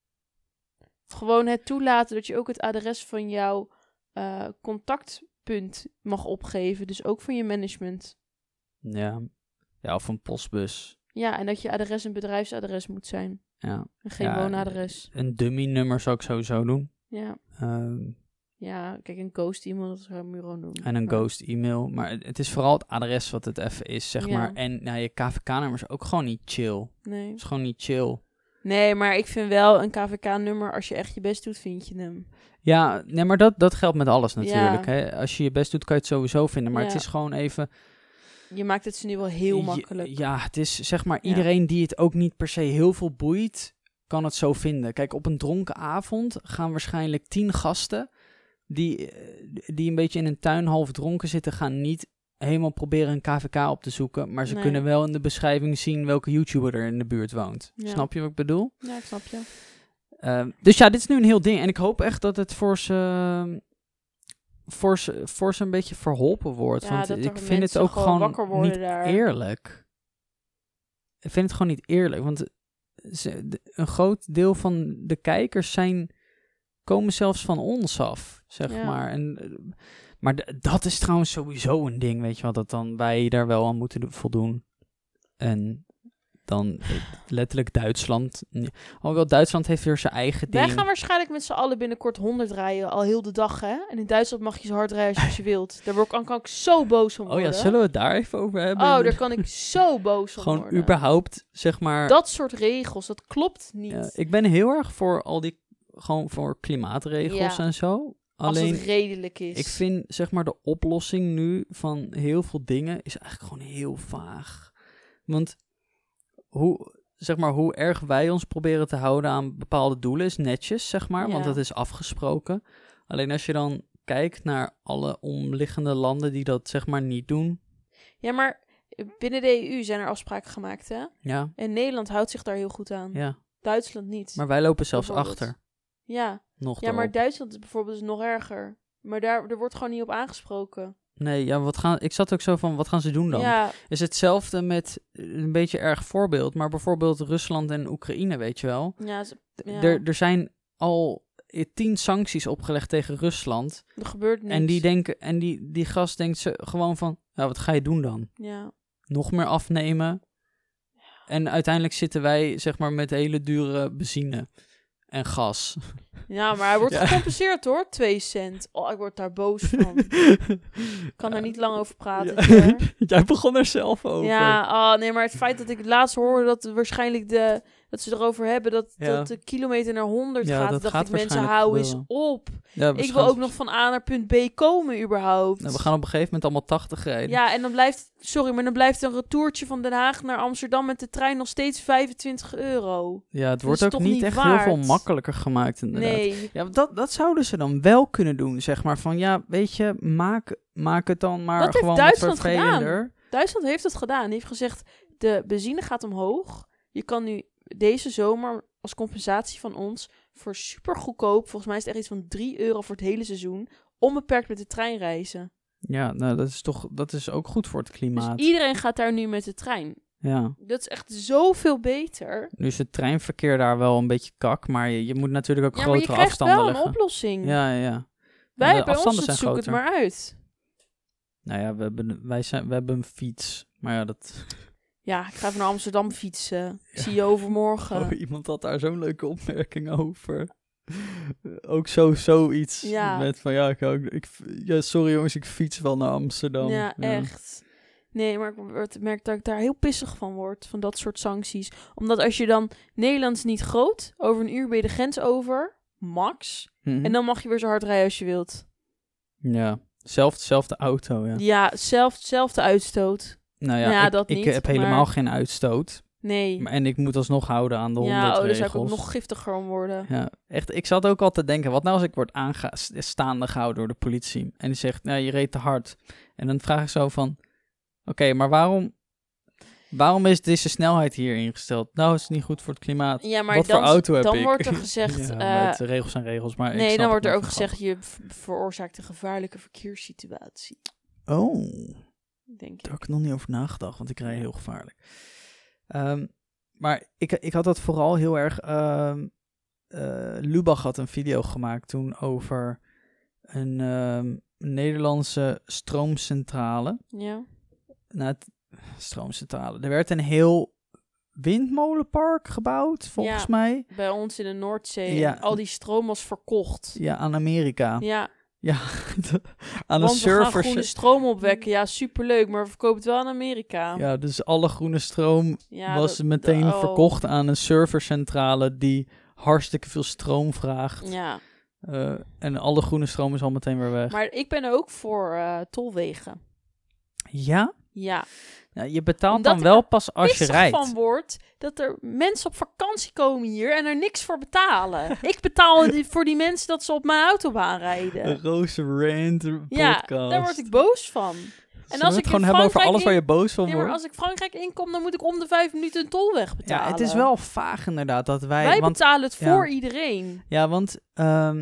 S2: Gewoon het toelaten dat je ook het adres van jouw uh, contactpunt mag opgeven. Dus ook van je management.
S1: Ja, ja of een postbus.
S2: Ja, en dat je adres een bedrijfsadres moet zijn.
S1: Ja.
S2: En geen
S1: Ja,
S2: woonadres.
S1: Een dummy nummer zou ik sowieso doen.
S2: Ja.
S1: Ehm,
S2: Ja, kijk, een ghost e-mail, dat zou je gewoon doen.
S1: en een
S2: Maar-
S1: ghost e-mail. Maar het, het is vooral het adres wat het even is, zeg
S2: Ja.
S1: maar. En nou, je K V K-nummer is ook gewoon niet chill.
S2: Nee.
S1: Het is gewoon niet chill.
S2: Nee, maar ik vind wel een K V K-nummer, als je echt je best doet, vind je hem.
S1: Ja, nee, maar dat, dat geldt met alles natuurlijk.
S2: Ja.
S1: Hè? Als je je best doet, kan je het sowieso vinden. Maar
S2: Ja.
S1: het is gewoon even...
S2: Je maakt het ze nu wel heel
S1: Je-
S2: makkelijk.
S1: Ja, het is zeg maar
S2: Ja.
S1: iedereen die het ook niet per se heel veel boeit, kan het zo vinden. Kijk, op een dronken avond gaan waarschijnlijk tien gasten die, eh, die een beetje in een tuin half dronken zitten, gaan niet helemaal proberen een K V K op te zoeken. Maar ze
S2: Nee.
S1: kunnen wel in de beschrijving zien welke YouTuber er in de buurt woont.
S2: Ja.
S1: Snap je wat ik bedoel?
S2: Ja, ik snap je.
S1: Ehm, dus ja, dit is nu een heel ding. En ik hoop echt dat het voor ze... Voor ze, voor ze een beetje verholpen wordt.
S2: Ja,
S1: want
S2: dat
S1: ik
S2: er
S1: vind het
S2: mensen
S1: ook
S2: gewoon
S1: gewoon
S2: wakker worden
S1: niet
S2: daar.
S1: eerlijk. Ik vind het gewoon niet eerlijk. Want ze, de- een groot deel van de kijkers zijn, komen zelfs van ons af, zeg
S2: Ja.
S1: maar. En eh,
S3: Maar d- dat is trouwens sowieso een ding, weet je wat, dat dan wij daar wel aan moeten do- voldoen. En dan eh, letterlijk Duitsland. Nee. Alhoewel Duitsland heeft weer zijn eigen ding.
S2: Wij gaan waarschijnlijk met z'n allen binnenkort honderd rijden, al heel de dag, hè? En in Duitsland mag je zo hard rijden als je wilt. Daar word ik, kan ik zo boos om
S3: Oh
S2: worden.
S3: ja, zullen we het daar even over hebben?
S2: Oh, daar kan ik zo boos om
S3: Gewoon
S2: worden.
S3: überhaupt, zeg maar...
S2: Dat soort regels, dat klopt niet.
S3: Ja, ik ben heel erg voor al die, gewoon voor klimaatregels
S2: Ja.
S3: en zo.
S2: Als
S3: Alleen,
S2: het redelijk is.
S3: ik vind, zeg maar, de oplossing nu van heel veel dingen is eigenlijk gewoon heel vaag. Want hoe, zeg maar, hoe erg wij ons proberen te houden aan bepaalde doelen is netjes, zeg maar, want
S2: Ja.
S3: dat is afgesproken. Alleen als je dan kijkt naar alle omliggende landen die dat, zeg maar, niet doen.
S2: Ja, maar binnen de E U zijn er afspraken gemaakt, hè?
S3: Ja,
S2: En Nederland houdt zich daar heel goed aan.
S3: ja.
S2: Duitsland niet.
S3: Maar wij lopen zelfs
S2: Bijvoorbeeld.
S3: achter.
S2: Ja,
S3: Nog
S2: ja maar
S3: daarop.
S2: Duitsland is bijvoorbeeld dus nog erger. Maar daar er wordt gewoon niet op aangesproken.
S3: Nee, ja, wat gaan, ik zat ook zo van, wat gaan ze doen dan?
S2: Ja,
S3: Is hetzelfde met een beetje erg voorbeeld, maar bijvoorbeeld Rusland en Oekraïne, weet je wel.
S2: ja, ze- ja.
S3: Er, er zijn al eh, tien sancties opgelegd tegen Rusland.
S2: er gebeurt niks.
S3: En die denken, en die, die gast denkt ze gewoon van, ja, wat ga je doen dan?
S2: Ja.
S3: Nog meer afnemen. En uiteindelijk zitten wij, zeg maar, met hele dure benzine en gas.
S2: ja, maar hij wordt
S3: Ja.
S2: gecompenseerd hoor, twee cent. Oh, ik word daar boos van. Ik kan er niet lang over praten.
S3: Ja.
S2: Ger.
S3: Jij begon er zelf over.
S2: Ja, oh, nee, maar het feit dat ik het laatst hoorde dat waarschijnlijk de, dat ze erover hebben dat,
S3: Ja.
S2: dat de kilometer naar honderd
S3: Ja,
S2: gaat.
S3: dat
S2: dacht
S3: gaat
S2: ik, mensen,
S3: waarschijnlijk
S2: hou eens
S3: gebeuren.
S2: op.
S3: Ja,
S2: Ik wil
S3: waarschijnlijk-
S2: ook nog van A naar punt B komen überhaupt.
S3: Nou, we gaan op een gegeven moment allemaal tachtig rijden.
S2: Ja, en dan blijft, sorry, maar dan blijft een retourtje van Den Haag naar Amsterdam met de trein nog steeds vijfentwintig euro.
S3: Ja, het
S2: Dat
S3: wordt
S2: is
S3: ook
S2: toch
S3: niet
S2: niet
S3: echt
S2: waard?
S3: heel veel makkelijker gemaakt inderdaad.
S2: Nee.
S3: Ja, dat, dat zouden ze dan wel kunnen doen, zeg maar. Van ja, weet je, maak, maak het dan maar
S2: Dat heeft
S3: gewoon
S2: Duitsland
S3: wat vervelender.
S2: Duitsland heeft het gedaan. Die heeft gezegd, de benzine gaat omhoog. Je kan nu deze zomer als compensatie van ons voor super goedkoop, volgens mij is het echt iets van drie euro voor het hele seizoen, onbeperkt met de trein reizen.
S3: Ja, nou, dat is toch, dat is ook goed voor het
S2: Dus
S3: klimaat.
S2: iedereen gaat daar nu met de trein.
S3: Ja,
S2: Dat is echt zoveel beter.
S3: nu is het treinverkeer daar wel een beetje kak, maar je, je moet natuurlijk ook
S2: Ja, maar je
S3: grotere
S2: krijgt
S3: afstanden
S2: wel een
S3: leggen.
S2: oplossing.
S3: Ja, ja, ja.
S2: Wij
S3: de
S2: bij ons
S3: afstanden
S2: het
S3: zijn
S2: zoek het
S3: groter.
S2: maar uit.
S3: Nou ja, we hebben, wij zijn, we hebben een fiets. Maar ja, dat...
S2: Ja, ik ga even naar Amsterdam fietsen. Ik zie je overmorgen.
S3: Oh, iemand had daar zo'n leuke opmerking over. Ook zo zoiets.
S2: Ja.
S3: Met van, ja, ik, ook- ik, ja, sorry jongens, ik fiets wel naar Amsterdam.
S2: Ja, echt. Nee, maar ik word- merk dat ik daar heel pissig van word, van dat soort sancties. Omdat als je dan, Nederland is niet groot, over een uur ben je de grens over, max.
S3: Mhm.
S2: En dan mag je weer zo hard rijden als je wilt.
S3: Ja, zelf, zelfde auto, ja.
S2: Ja, zelf, zelfde uitstoot.
S3: Nou ja,
S2: Ja,
S3: ik,
S2: dat
S3: ik
S2: niet,
S3: heb helemaal
S2: maar-
S3: geen uitstoot.
S2: Nee.
S3: Maar, en ik moet alsnog houden aan de honderd
S2: Ja, oh, daar
S3: regels.
S2: zou ik ook nog giftiger om worden.
S3: Ja, echt. Ik zat ook al te denken, wat nou als ik word aanga- staande gehouden door de politie? En die zegt, nou, je reed te hard. En dan vraag ik zo van, oké, maar waarom, waarom is deze snelheid hier ingesteld? Nou, is het niet goed voor het klimaat.
S2: Ja, maar
S3: wat
S2: dan,
S3: voor auto heb
S2: dan
S3: ik?
S2: wordt er gezegd...
S3: Ja,
S2: eh,
S3: maar het, regels zijn regels, maar ik
S2: nee,
S3: snap
S2: dan wordt
S3: het
S2: er ook
S3: niet.
S2: gezegd, je v- veroorzaakt een gevaarlijke verkeerssituatie.
S3: Oh,
S2: Denk ik.
S3: daar heb ik nog niet over nagedacht, want ik rij heel gevaarlijk. Ehm, maar ik, ik had dat vooral heel erg... ehm eh, Lubach had een video gemaakt toen over een ehm, Nederlandse stroomcentrale.
S2: Ja.
S3: Nou, het, stroomcentrale. Er werd een heel windmolenpark gebouwd, volgens
S2: Ja.
S3: mij.
S2: Bij ons in de Noordzee.
S3: Ja.
S2: En al die stroom was verkocht.
S3: Ja, aan Amerika.
S2: Ja,
S3: Ja, aan de
S2: want we gaan
S3: servers.
S2: groene stroom opwekken. Ja, superleuk, maar we verkopen het wel aan Amerika.
S3: Ja, dus alle groene stroom
S2: Ja,
S3: was
S2: dat-
S3: meteen
S2: oh.
S3: verkocht aan een servercentrale die hartstikke veel stroom vraagt.
S2: Ja,
S3: Eh, en alle groene stroom is al meteen weer weg.
S2: maar ik ben ook voor eh, tolwegen.
S3: Ja?
S2: Ja,
S3: Ja, je betaalt
S2: Omdat
S3: dan
S2: ik
S3: wel
S2: er
S3: pas als je
S2: pissig
S3: rijdt.
S2: van wordt dat er mensen op vakantie komen hier en er niks voor betalen. Ik betaal die- voor die mensen dat ze op mijn autobaan rijden.
S3: Een Roze Rant
S2: Ja,
S3: podcast.
S2: daar word ik boos van.
S3: En
S2: als
S3: als
S2: ik
S3: het
S2: in
S3: gewoon hebben over
S2: Frankrijk
S3: alles waar
S2: in-
S3: je boos van
S2: Ja, maar
S3: wordt.
S2: als ik Frankrijk inkom, dan moet ik om de vijf minuten een tolweg betalen.
S3: Ja, het is wel vaag inderdaad dat wij...
S2: Wij
S3: want,
S2: betalen het
S3: ja.
S2: voor iedereen.
S3: ja, want ehm,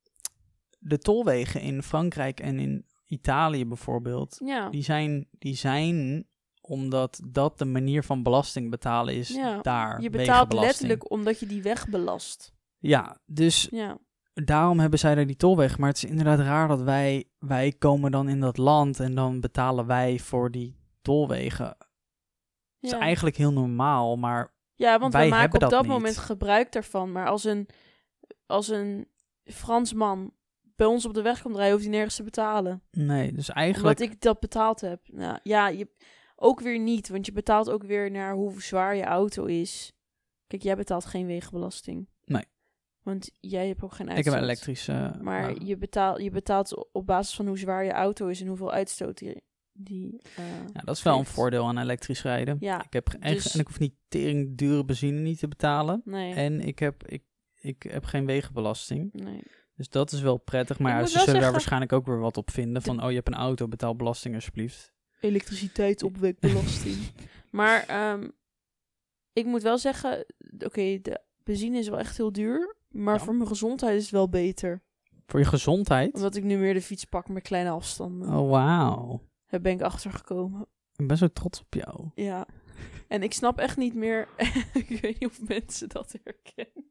S3: de tolwegen in Frankrijk en in Italië bijvoorbeeld,
S2: Ja.
S3: die zijn, die zijn omdat dat de manier van belasting betalen is
S2: Ja,
S3: daar.
S2: Je betaalt
S3: wegenbelasting.
S2: letterlijk omdat je die weg belast.
S3: Ja, dus
S2: Ja.
S3: daarom hebben zij daar die tolweg. Maar het is inderdaad raar dat wij, wij komen dan in dat land en dan betalen wij voor die tolwegen. Het is
S2: Ja.
S3: eigenlijk heel normaal, maar
S2: Ja, want
S3: wij
S2: we maken
S3: hebben
S2: op
S3: dat
S2: dat
S3: niet.
S2: moment gebruik daarvan. Maar als een, als een Fransman bij ons op de weg komt rijden, hoeft hij nergens te betalen.
S3: nee, dus eigenlijk...
S2: Omdat ik dat betaald heb. Nou, ja, je, ook weer niet. Want je betaalt ook weer naar hoe zwaar je auto is. Kijk, jij betaalt geen wegenbelasting.
S3: Nee.
S2: Want jij hebt ook geen
S3: Ik
S2: uitstoot.
S3: heb een elektrische...
S2: Maar
S3: wagen.
S2: je, betaalt, je betaalt op basis van hoe zwaar je auto is en hoeveel uitstoot die... die eh,
S3: Ja, dat is wel een
S2: geeft.
S3: voordeel aan elektrisch rijden.
S2: Ja,
S3: Ik heb ge- en,
S2: dus-
S3: en ik hoef niet tering dure benzine niet te betalen.
S2: Nee,
S3: En ik heb, ik, ik heb geen wegenbelasting.
S2: nee.
S3: Dus dat is wel prettig. Maar
S2: Ik
S3: ja,
S2: moet
S3: ze
S2: wel
S3: zullen daar
S2: zeggen-
S3: waarschijnlijk ook weer wat op vinden. Van, oh, je hebt een auto, betaal belasting alsjeblieft.
S2: Elektriciteitsopwekbelasting. maar ehm, ik moet wel zeggen, oké, de benzine is wel echt heel duur. Maar
S3: Ja.
S2: voor mijn gezondheid is het wel beter.
S3: Voor je gezondheid?
S2: Omdat ik nu meer de fiets pak met kleine afstanden.
S3: Oh, wauw.
S2: Daar ben ik achtergekomen.
S3: Ik ben zo trots op jou.
S2: Ja. En ik snap echt niet meer... ik weet niet of mensen dat herkennen.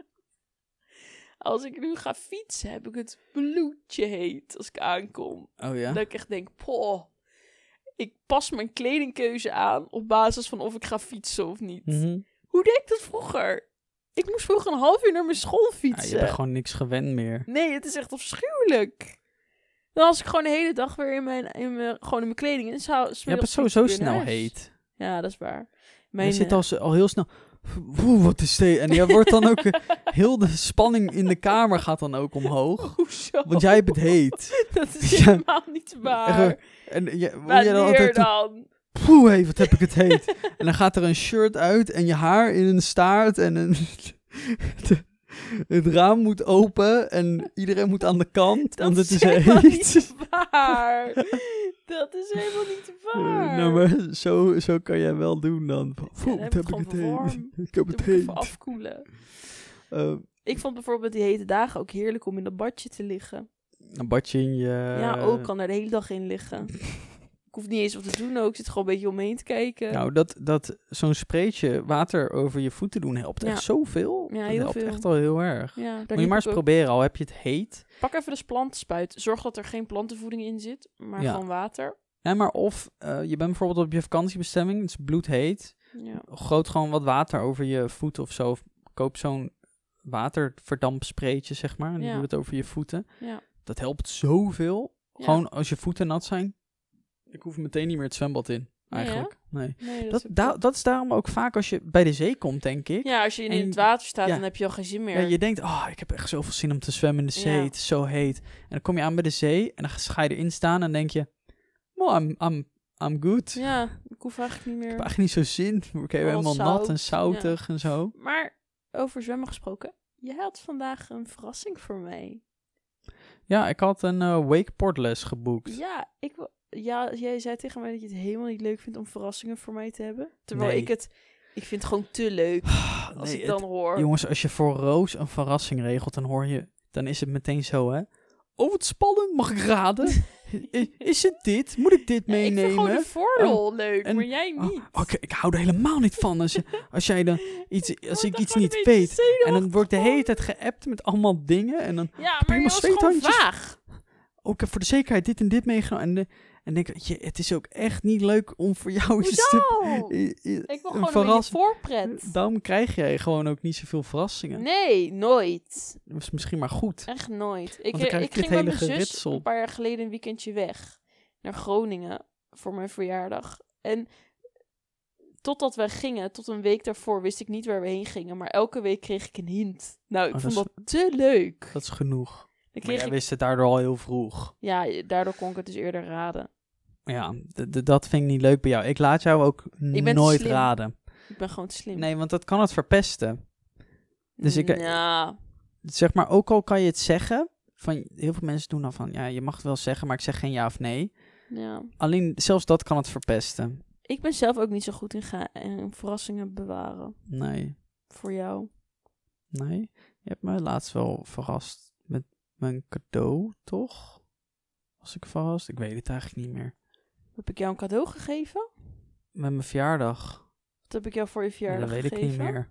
S2: Als ik nu ga fietsen, heb ik het bloedje heet als ik aankom.
S3: Oh ja?
S2: Dat ik echt denk, poh, ik pas mijn kledingkeuze aan op basis van of ik ga fietsen of niet.
S3: Mhm.
S2: Hoe deed ik dat vroeger? Ik moest vroeger een half uur naar mijn school
S3: Ja,
S2: fietsen.
S3: je bent gewoon niks gewend meer.
S2: Nee, het is echt afschuwelijk. Dan was ik gewoon de hele dag weer in mijn, in mijn, gewoon in mijn kleding. En zou,
S3: Je hebt het sowieso snel heet.
S2: Ja, dat is waar.
S3: Je
S2: Mijn,
S3: zit
S2: eh,
S3: al, al heel snel... Oeh, wat is dit? En je wordt dan ook... eh, heel de spanning in de kamer gaat dan ook omhoog.
S2: Hoezo?
S3: Want jij hebt het heet.
S2: Dat is
S3: Ja.
S2: helemaal niet waar.
S3: En je, wil
S2: Wanneer
S3: je dan altijd...
S2: dan?
S3: Poeh, hé, wat heb ik het heet. En dan gaat er een shirt uit en je haar in een staart en een... de- het raam moet open en iedereen moet aan de kant,
S2: Dat
S3: want het is
S2: helemaal
S3: heet.
S2: niet waar. Dat is helemaal niet waar.
S3: Nou, maar zo, zo kan jij wel doen dan.
S2: Ja,
S3: Poeh,
S2: dan
S3: wat
S2: heb
S3: heb
S2: ik
S3: ik
S2: het
S3: het
S2: gewoon
S3: heet.
S2: warm.
S3: Ik heb
S2: Dan
S3: het
S2: moet ik even
S3: heet.
S2: afkoelen.
S3: Eh,
S2: Ik vond bijvoorbeeld die hete dagen ook heerlijk om in dat badje te liggen.
S3: een badje in je...
S2: ja, ook kan daar de hele dag in liggen. Ik hoef niet eens wat te doen ook. Ik zit gewoon een beetje omheen te kijken.
S3: Nou, dat, dat zo'n spreetje water over je voeten doen helpt
S2: Ja.
S3: echt zoveel.
S2: Ja,
S3: dat
S2: heel
S3: helpt
S2: veel.
S3: echt al heel erg.
S2: ja, daar
S3: Moet je
S2: liep
S3: maar eens
S2: ik ook-
S3: proberen, al heb je het heet.
S2: Pak even de plantenspuit. Zorg dat er geen plantenvoeding in zit, maar
S3: Ja.
S2: gewoon water.
S3: Ja, maar of uh, je bent bijvoorbeeld op je vakantiebestemming, het is bloedheet.
S2: Ja.
S3: Groot gewoon wat water over je voeten of zo. Of koop zo'n waterverdampspreetje, zeg maar. En
S2: Ja.
S3: doe het over je voeten.
S2: Ja.
S3: Dat helpt zoveel.
S2: Ja.
S3: Gewoon als je voeten nat zijn. Ik hoef meteen niet meer het zwembad in,
S2: Nee,
S3: eigenlijk. Nee.
S2: Nee, dat
S3: Dat,
S2: heb ik
S3: da-
S2: ook.
S3: dat is daarom ook vaak als je bij de zee komt, denk ik.
S2: Ja, als je in
S3: en-
S2: het water staat,
S3: ja.
S2: dan heb je al geen zin meer.
S3: Ja, je denkt, oh, ik heb echt zoveel zin om te zwemmen in de zee.
S2: Ja.
S3: Het is zo heet. En dan kom je aan bij de zee en dan ga je erin staan en denk je, oh, I'm, I'm, I'm good.
S2: Ja, ik hoef eigenlijk niet
S3: Ik
S2: meer.
S3: heb eigenlijk niet zo zin. Ik word
S2: Al
S3: helemaal nat en
S2: zout,
S3: zoutig en zo.
S2: Maar over zwemmen gesproken, je had vandaag een verrassing voor mij.
S3: Ja, ik had een uh, wakeboardles geboekt.
S2: Ja, ik, wil- ja, jij zei tegen mij dat je het helemaal niet leuk vindt om verrassingen voor mij te hebben. Terwijl
S3: Nee.
S2: ik het, ik vind het gewoon te leuk als
S3: Nee,
S2: ik dan
S3: het-
S2: hoor.
S3: Jongens, als je voor Roos een verrassing regelt, dan hoor je, dan is het meteen zo, hè. Oh, wat spannend. Mag ik raden? I- is het dit? Moet ik dit
S2: Ja, ik vind
S3: meenemen?
S2: gewoon de voordeel leuk,
S3: en-
S2: maar jij
S3: Oh,
S2: niet.
S3: oké, ik hou er helemaal niet van. Als, je, als jij dan iets, als
S2: word
S3: ik
S2: er
S3: iets
S2: gewoon
S3: niet
S2: een beetje
S3: weet. En dan
S2: zenuwachtig
S3: wordt de hele
S2: van.
S3: tijd geappt met allemaal dingen. En dan,
S2: Ja, maar
S3: helemaal
S2: je was gewoon
S3: zweethandjes.
S2: vaag.
S3: oh, ik heb voor de zekerheid dit en dit meegenomen. En, de- en denk ik, je, het is ook echt niet leuk om voor jou iets te...
S2: Hoezo?
S3: i- i-
S2: Ik wil
S3: een
S2: gewoon een beetje
S3: verrassing.
S2: voorpret.
S3: Daarom krijg jij gewoon ook niet zoveel verrassingen.
S2: Nee, nooit.
S3: Dat is misschien maar goed.
S2: Echt nooit. Ik,
S3: Want dan krijg
S2: ik
S3: je
S2: ging
S3: het
S2: met
S3: hele
S2: mijn zus
S3: geritsel.
S2: een paar jaar geleden een weekendje weg. Naar Groningen. Voor mijn verjaardag. En totdat wij gingen, tot een week daarvoor, wist ik niet waar we heen gingen. Maar elke week kreeg ik een hint. Nou, ik
S3: Oh,
S2: vond
S3: dat
S2: dat te leuk.
S3: Dat is genoeg.
S2: Dan
S3: Maar
S2: kreeg
S3: jij
S2: ik,
S3: wist het daardoor al heel vroeg.
S2: ja, daardoor kon ik het dus eerder raden.
S3: Ja, d- d- dat vind ik niet leuk bij jou. Ik laat jou ook
S2: Ik ben te
S3: nooit
S2: slim.
S3: raden.
S2: Ik ben gewoon te slim.
S3: Nee, want dat kan het verpesten. Dus ik,
S2: Ja,
S3: zeg maar, ook al kan je het zeggen, van, heel veel mensen doen dan van, ja, je mag het wel zeggen, maar ik zeg geen ja of nee.
S2: ja.
S3: Alleen, zelfs dat kan het verpesten.
S2: Ik ben zelf ook niet zo goed in, ga- in verrassingen bewaren.
S3: Nee,
S2: Voor jou.
S3: nee. Je hebt me laatst wel verrast met mijn cadeau, toch? Was ik verrast? Ik weet het eigenlijk niet meer.
S2: Heb ik jou een cadeau gegeven?
S3: Met mijn verjaardag.
S2: Wat heb ik jou voor je
S3: Ja,
S2: verjaardag
S3: dat weet
S2: gegeven?
S3: ik niet meer.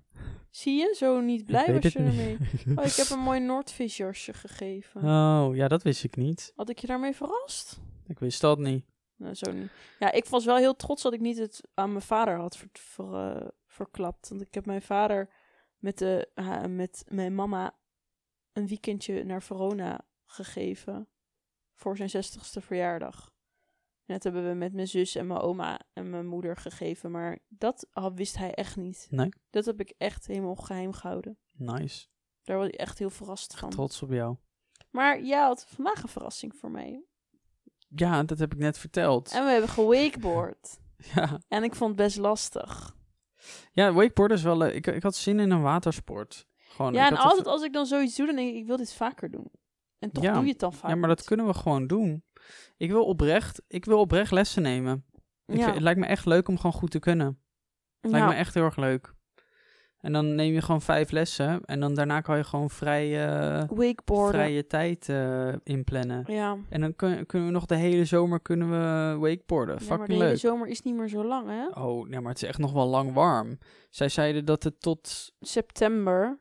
S2: Zie je? Zo niet blij
S3: weet
S2: was je
S3: het
S2: ermee.
S3: niet.
S2: Oh, ik heb een mooi Noordvis jasje gegeven.
S3: Oh, ja, dat wist ik niet.
S2: Had ik je daarmee verrast?
S3: Ik wist dat niet.
S2: Nou, zo niet. Ja, ik was wel heel trots dat ik niet het aan mijn vader had ver, ver, uh, verklapt. Want ik heb mijn vader met, de, uh, met mijn mama een weekendje naar Verona gegeven. Voor zijn zestigste verjaardag. En dat hebben we met mijn zus en mijn oma en mijn moeder gegeven. Maar dat oh, wist hij echt niet.
S3: Nee?
S2: Dat heb ik echt helemaal geheim gehouden.
S3: Nice.
S2: Daar was ik echt heel verrast van.
S3: Trots op jou.
S2: Maar jij had vandaag een verrassing voor mij.
S3: Ja, dat heb ik net verteld.
S2: En we hebben gewakeboard.
S3: Ja,
S2: En ik vond het best lastig.
S3: ja wakeboarden is wel... Uh, ik, ik had zin in een watersport. Gewoon,
S2: Ja,
S3: ik
S2: en
S3: had
S2: altijd
S3: even-
S2: als ik dan zoiets doe, dan denk ik, ik wil dit vaker doen. En toch
S3: Ja.
S2: doe je het dan vaak
S3: Ja, maar dat
S2: niet.
S3: kunnen we gewoon doen. Ik wil oprecht, ik wil oprecht lessen nemen. Ik
S2: Ja.
S3: vind- het lijkt me echt leuk om gewoon goed te kunnen. Het lijkt
S2: Ja.
S3: me echt heel erg leuk. En dan neem je gewoon vijf lessen. En dan daarna kan je gewoon vrij, eh,
S2: Wakeboarden.
S3: vrije tijd eh, inplannen.
S2: Ja.
S3: En dan kun, kunnen we nog de hele zomer kunnen we wakeboarden.
S2: Ja, maar
S3: Fucking
S2: de hele
S3: leuk.
S2: zomer is niet meer zo lang, hè?
S3: Oh, ja, maar het is echt nog wel lang warm. Zij zeiden dat het tot...
S2: September.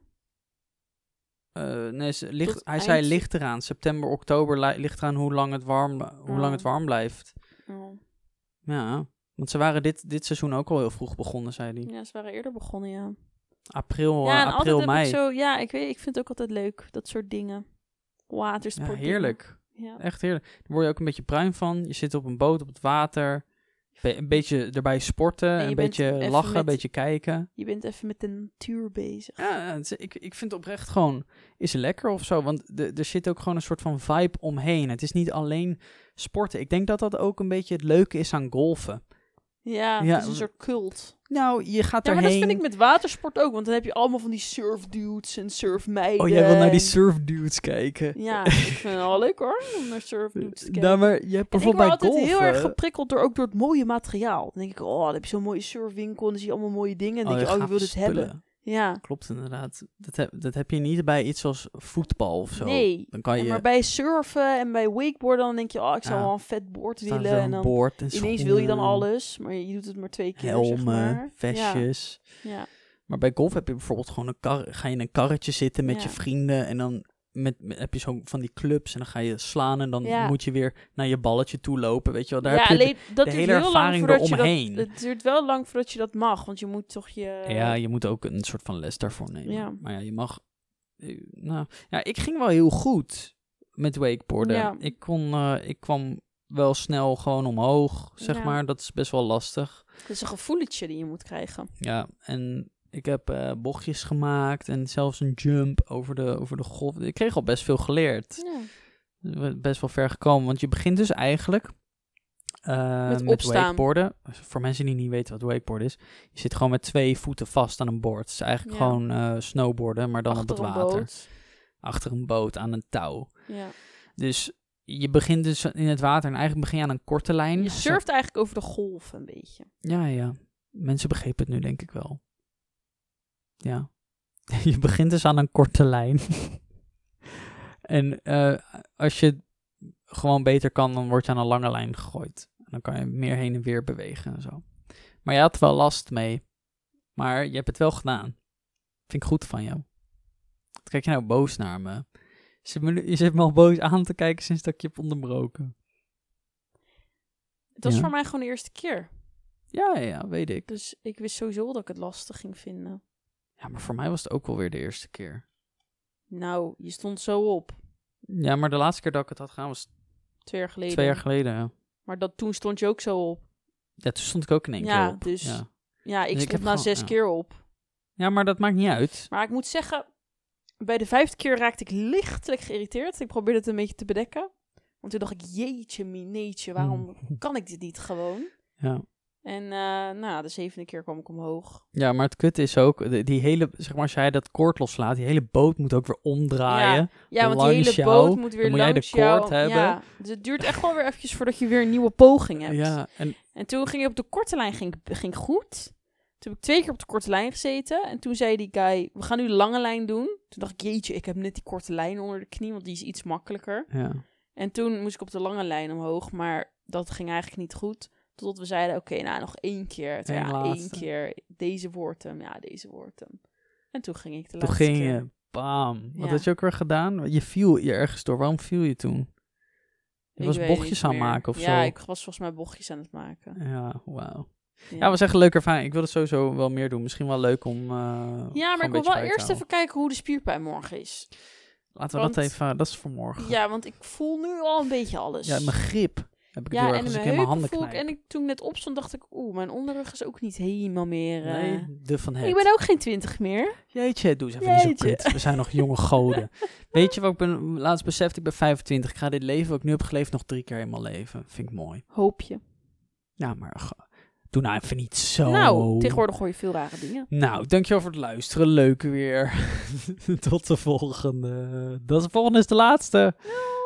S3: eh, nee, ze- licht,
S2: Tot
S3: hij
S2: eind-
S3: zei ligt eraan. September, oktober li- ligt eraan hoe lang het warm, hoe
S2: Oh.
S3: lang het warm blijft.
S2: Oh.
S3: Ja, want ze waren dit, dit seizoen ook al heel vroeg begonnen, zei hij.
S2: Ja, ze waren eerder begonnen, ja.
S3: April,
S2: ja,
S3: eh,
S2: en
S3: april,
S2: altijd heb
S3: mei.
S2: ik zo... Ja, ik weet, ik vind het ook altijd leuk, dat soort dingen.
S3: Ja,
S2: Watersport.
S3: heerlijk.
S2: Ja.
S3: Echt heerlijk. Daar word je ook een beetje bruin van. Je zit op een boot op het water. Be- een beetje erbij sporten,
S2: je
S3: een
S2: bent
S3: beetje
S2: even
S3: lachen,
S2: met-
S3: een beetje kijken.
S2: Je bent even met de natuur bezig.
S3: Ja, het is- ik, ik vind het oprecht gewoon, is lekker of zo. Want de- er zit ook gewoon een soort van vibe omheen. Het is niet alleen sporten. Ik denk dat dat ook een beetje het leuke is aan golfen.
S2: Ja,
S3: Ja,
S2: het is een
S3: w-
S2: soort cult.
S3: Nou, je gaat
S2: Ja, maar
S3: erheen.
S2: dat vind ik met watersport ook. Want dan heb je allemaal van die surfdudes en surfmeiden.
S3: Oh, jij wil naar die
S2: en-
S3: surfdudes kijken.
S2: Ja, ik vind het wel leuk hoor, om naar surfdudes te kijken.
S3: Nou, maar je hebt
S2: En ik
S3: bijvoorbeeld
S2: word
S3: bij
S2: altijd
S3: golfen...
S2: heel erg geprikkeld door, ook door het mooie materiaal. Dan denk ik, oh, dan heb je zo'n mooie surfwinkel en dan zie je allemaal mooie dingen. En dan
S3: Oh,
S2: denk je, oh, je
S3: gave
S2: wil dit
S3: spullen.
S2: hebben. Ja,
S3: Klopt inderdaad. Dat heb, dat heb je niet bij iets als voetbal of zo.
S2: nee.
S3: Dan kan
S2: En
S3: je
S2: maar bij surfen en bij wakeboarden, dan denk je, oh, ik zou
S3: Ja.
S2: wel een vet boord
S3: staan
S2: willen.
S3: zo'n
S2: En dan
S3: boord en
S2: ineens wil je dan
S3: schoenen,
S2: alles, maar je doet het maar twee keer,
S3: helmen,
S2: zeg maar.
S3: vestjes.
S2: Ja, ja.
S3: Maar bij golf heb je bijvoorbeeld gewoon een kar, ga je in een karretje zitten met
S2: Ja.
S3: je vrienden en dan met, met- heb je zo van die clubs en dan ga je slaan en dan
S2: Ja.
S3: moet je weer naar je balletje toe lopen, weet je wel. Daar
S2: ja,
S3: heb je
S2: alleen dat
S3: de
S2: duurt
S3: hele
S2: heel lang
S3: ervaring
S2: voordat je
S3: eromheen.
S2: dat... Het duurt wel lang voordat je dat mag, want je moet toch je...
S3: Ja, je moet ook een soort van les daarvoor nemen.
S2: Ja.
S3: Maar ja, je mag... eh, Nou, ja, ik ging wel heel goed met wakeboarden.
S2: Ja.
S3: Ik kon, eh, ik kwam wel snel gewoon omhoog, zeg
S2: Ja.
S3: maar. Dat is best wel lastig.
S2: Het is een gevoeletje die je moet krijgen.
S3: Ja, en ik heb eh, bochtjes gemaakt en zelfs een jump over de, over de golf. Ik kreeg al best veel geleerd.
S2: Ja.
S3: Best wel ver gekomen, want je begint dus eigenlijk eh,
S2: Met
S3: met
S2: opstaan.
S3: wakeboarden. Voor mensen die niet weten wat wakeboard is, je zit gewoon met twee voeten vast aan een board. Het is eigenlijk
S2: Ja.
S3: gewoon eh, snowboarden, maar dan
S2: Achter
S3: op het
S2: een
S3: water.
S2: boot.
S3: Achter een boot aan een touw.
S2: Ja.
S3: Dus je begint dus in het water en eigenlijk begin je aan een korte lijn.
S2: Je
S3: Zo-
S2: surft eigenlijk over de golf een beetje.
S3: Ja, ja. Mensen begrepen het nu denk ik wel. Ja. Je begint dus aan een korte lijn. En eh, als je gewoon beter kan, dan word je aan een lange lijn gegooid. En dan kan je meer heen en weer bewegen en zo. Maar je had wel last mee. Maar je hebt het wel gedaan. Vind ik goed van jou. Wat kijk je nou boos naar me? Je zit me, je zit me al boos aan te kijken sinds dat ik je heb onderbroken.
S2: Het was
S3: Ja.
S2: voor mij gewoon de eerste keer.
S3: Ja, ja, weet ik.
S2: Dus ik wist sowieso dat ik het lastig ging vinden.
S3: Ja, maar voor mij was het ook wel weer de eerste keer.
S2: Nou, je stond zo op.
S3: Ja, maar de laatste keer dat ik het had gedaan was
S2: Twee jaar geleden.
S3: twee jaar geleden. Ja.
S2: Maar dat, toen stond je ook zo op.
S3: Ja, toen stond ik ook in één
S2: Ja,
S3: keer op.
S2: dus-
S3: Ja.
S2: Ja, ik
S3: Dus ik
S2: stond
S3: heb
S2: na
S3: gewoon-
S2: zes
S3: ja.
S2: keer op.
S3: ja, maar dat maakt niet uit.
S2: Maar ik moet zeggen, bij de vijfde keer raakte ik lichtelijk geïrriteerd. Ik probeerde het een beetje te bedekken. Want toen dacht ik, jeetje mineetje, waarom kan ik dit niet gewoon?
S3: Ja.
S2: En uh, nou, de zevende keer kwam ik omhoog.
S3: ja, maar het kut is ook, de- die hele, zeg maar, als jij dat koord loslaat, die hele boot moet ook weer omdraaien.
S2: Ja, want die
S3: Langs
S2: hele
S3: jou,
S2: boot moet weer
S3: dan moet jij
S2: langs
S3: de koord
S2: jou.
S3: hebben.
S2: Ja, dus het duurt echt wel weer eventjes voordat je weer een nieuwe poging hebt.
S3: Ja, en
S2: En toen ging ik op de korte lijn ging, ging goed. Toen heb ik twee keer op de korte lijn gezeten. En toen zei die guy, we gaan nu de lange lijn doen. Toen dacht ik, jeetje, ik heb net die korte lijn onder de knie, want die is iets makkelijker.
S3: ja.
S2: En toen moest ik op de lange lijn omhoog, maar dat ging eigenlijk niet goed. Totdat we zeiden, oké, nou nog één keer. Toen,
S3: Eén
S2: ja,
S3: laatste.
S2: één keer. Deze wordt hem, ja, deze wordt hem. En toen ging ik de
S3: Toen
S2: laatste
S3: ging
S2: keer.
S3: je, bam. Wat
S2: Ja.
S3: had je ook weer gedaan? Je viel je ergens door. Waarom viel je toen? Je
S2: Ik
S3: was
S2: weet
S3: bochtjes
S2: niet
S3: aan
S2: meer.
S3: maken of
S2: ja,
S3: zo?
S2: ik was volgens mij bochtjes aan het maken.
S3: Ja, wauw.
S2: Ja,
S3: Ja, was echt een leuke ervaring. Ik wil het sowieso wel meer doen. Misschien wel leuk om. Uh,
S2: ja maar ik wil wel eerst even kijken hoe de spierpijn morgen is.
S3: Laten we
S2: want,
S3: dat even. Dat is voor morgen.
S2: Ja, want ik voel nu al een beetje alles.
S3: Ja, mijn grip heb ik
S2: ja,
S3: heel erg
S2: en
S3: als ik
S2: mijn
S3: in mijn
S2: heupen
S3: handen
S2: voel ik.
S3: knijp.
S2: En ik, toen ik net opstond, dacht ik, oeh, mijn onderrug is ook niet helemaal meer. Uh...
S3: Nee, de van het.
S2: Ik ben ook geen twintig meer.
S3: Jeetje, doe eens even niet zo
S2: Jeetje.
S3: kut. We zijn nog jonge goden. Weet je wat ik ben laatst besefte? Ik ben vijfentwintig. Ik ga dit leven wat ik nu heb geleefd nog drie keer in mijn leven. Vind ik mooi.
S2: Hoop je.
S3: Ja, maar ach, doe nou even niet zo.
S2: Nou, tegenwoordig hoor je veel rare dingen.
S3: Nou, dankjewel voor het luisteren. Leuk weer. Tot de volgende. Dat is de volgende is de laatste.
S2: Ja.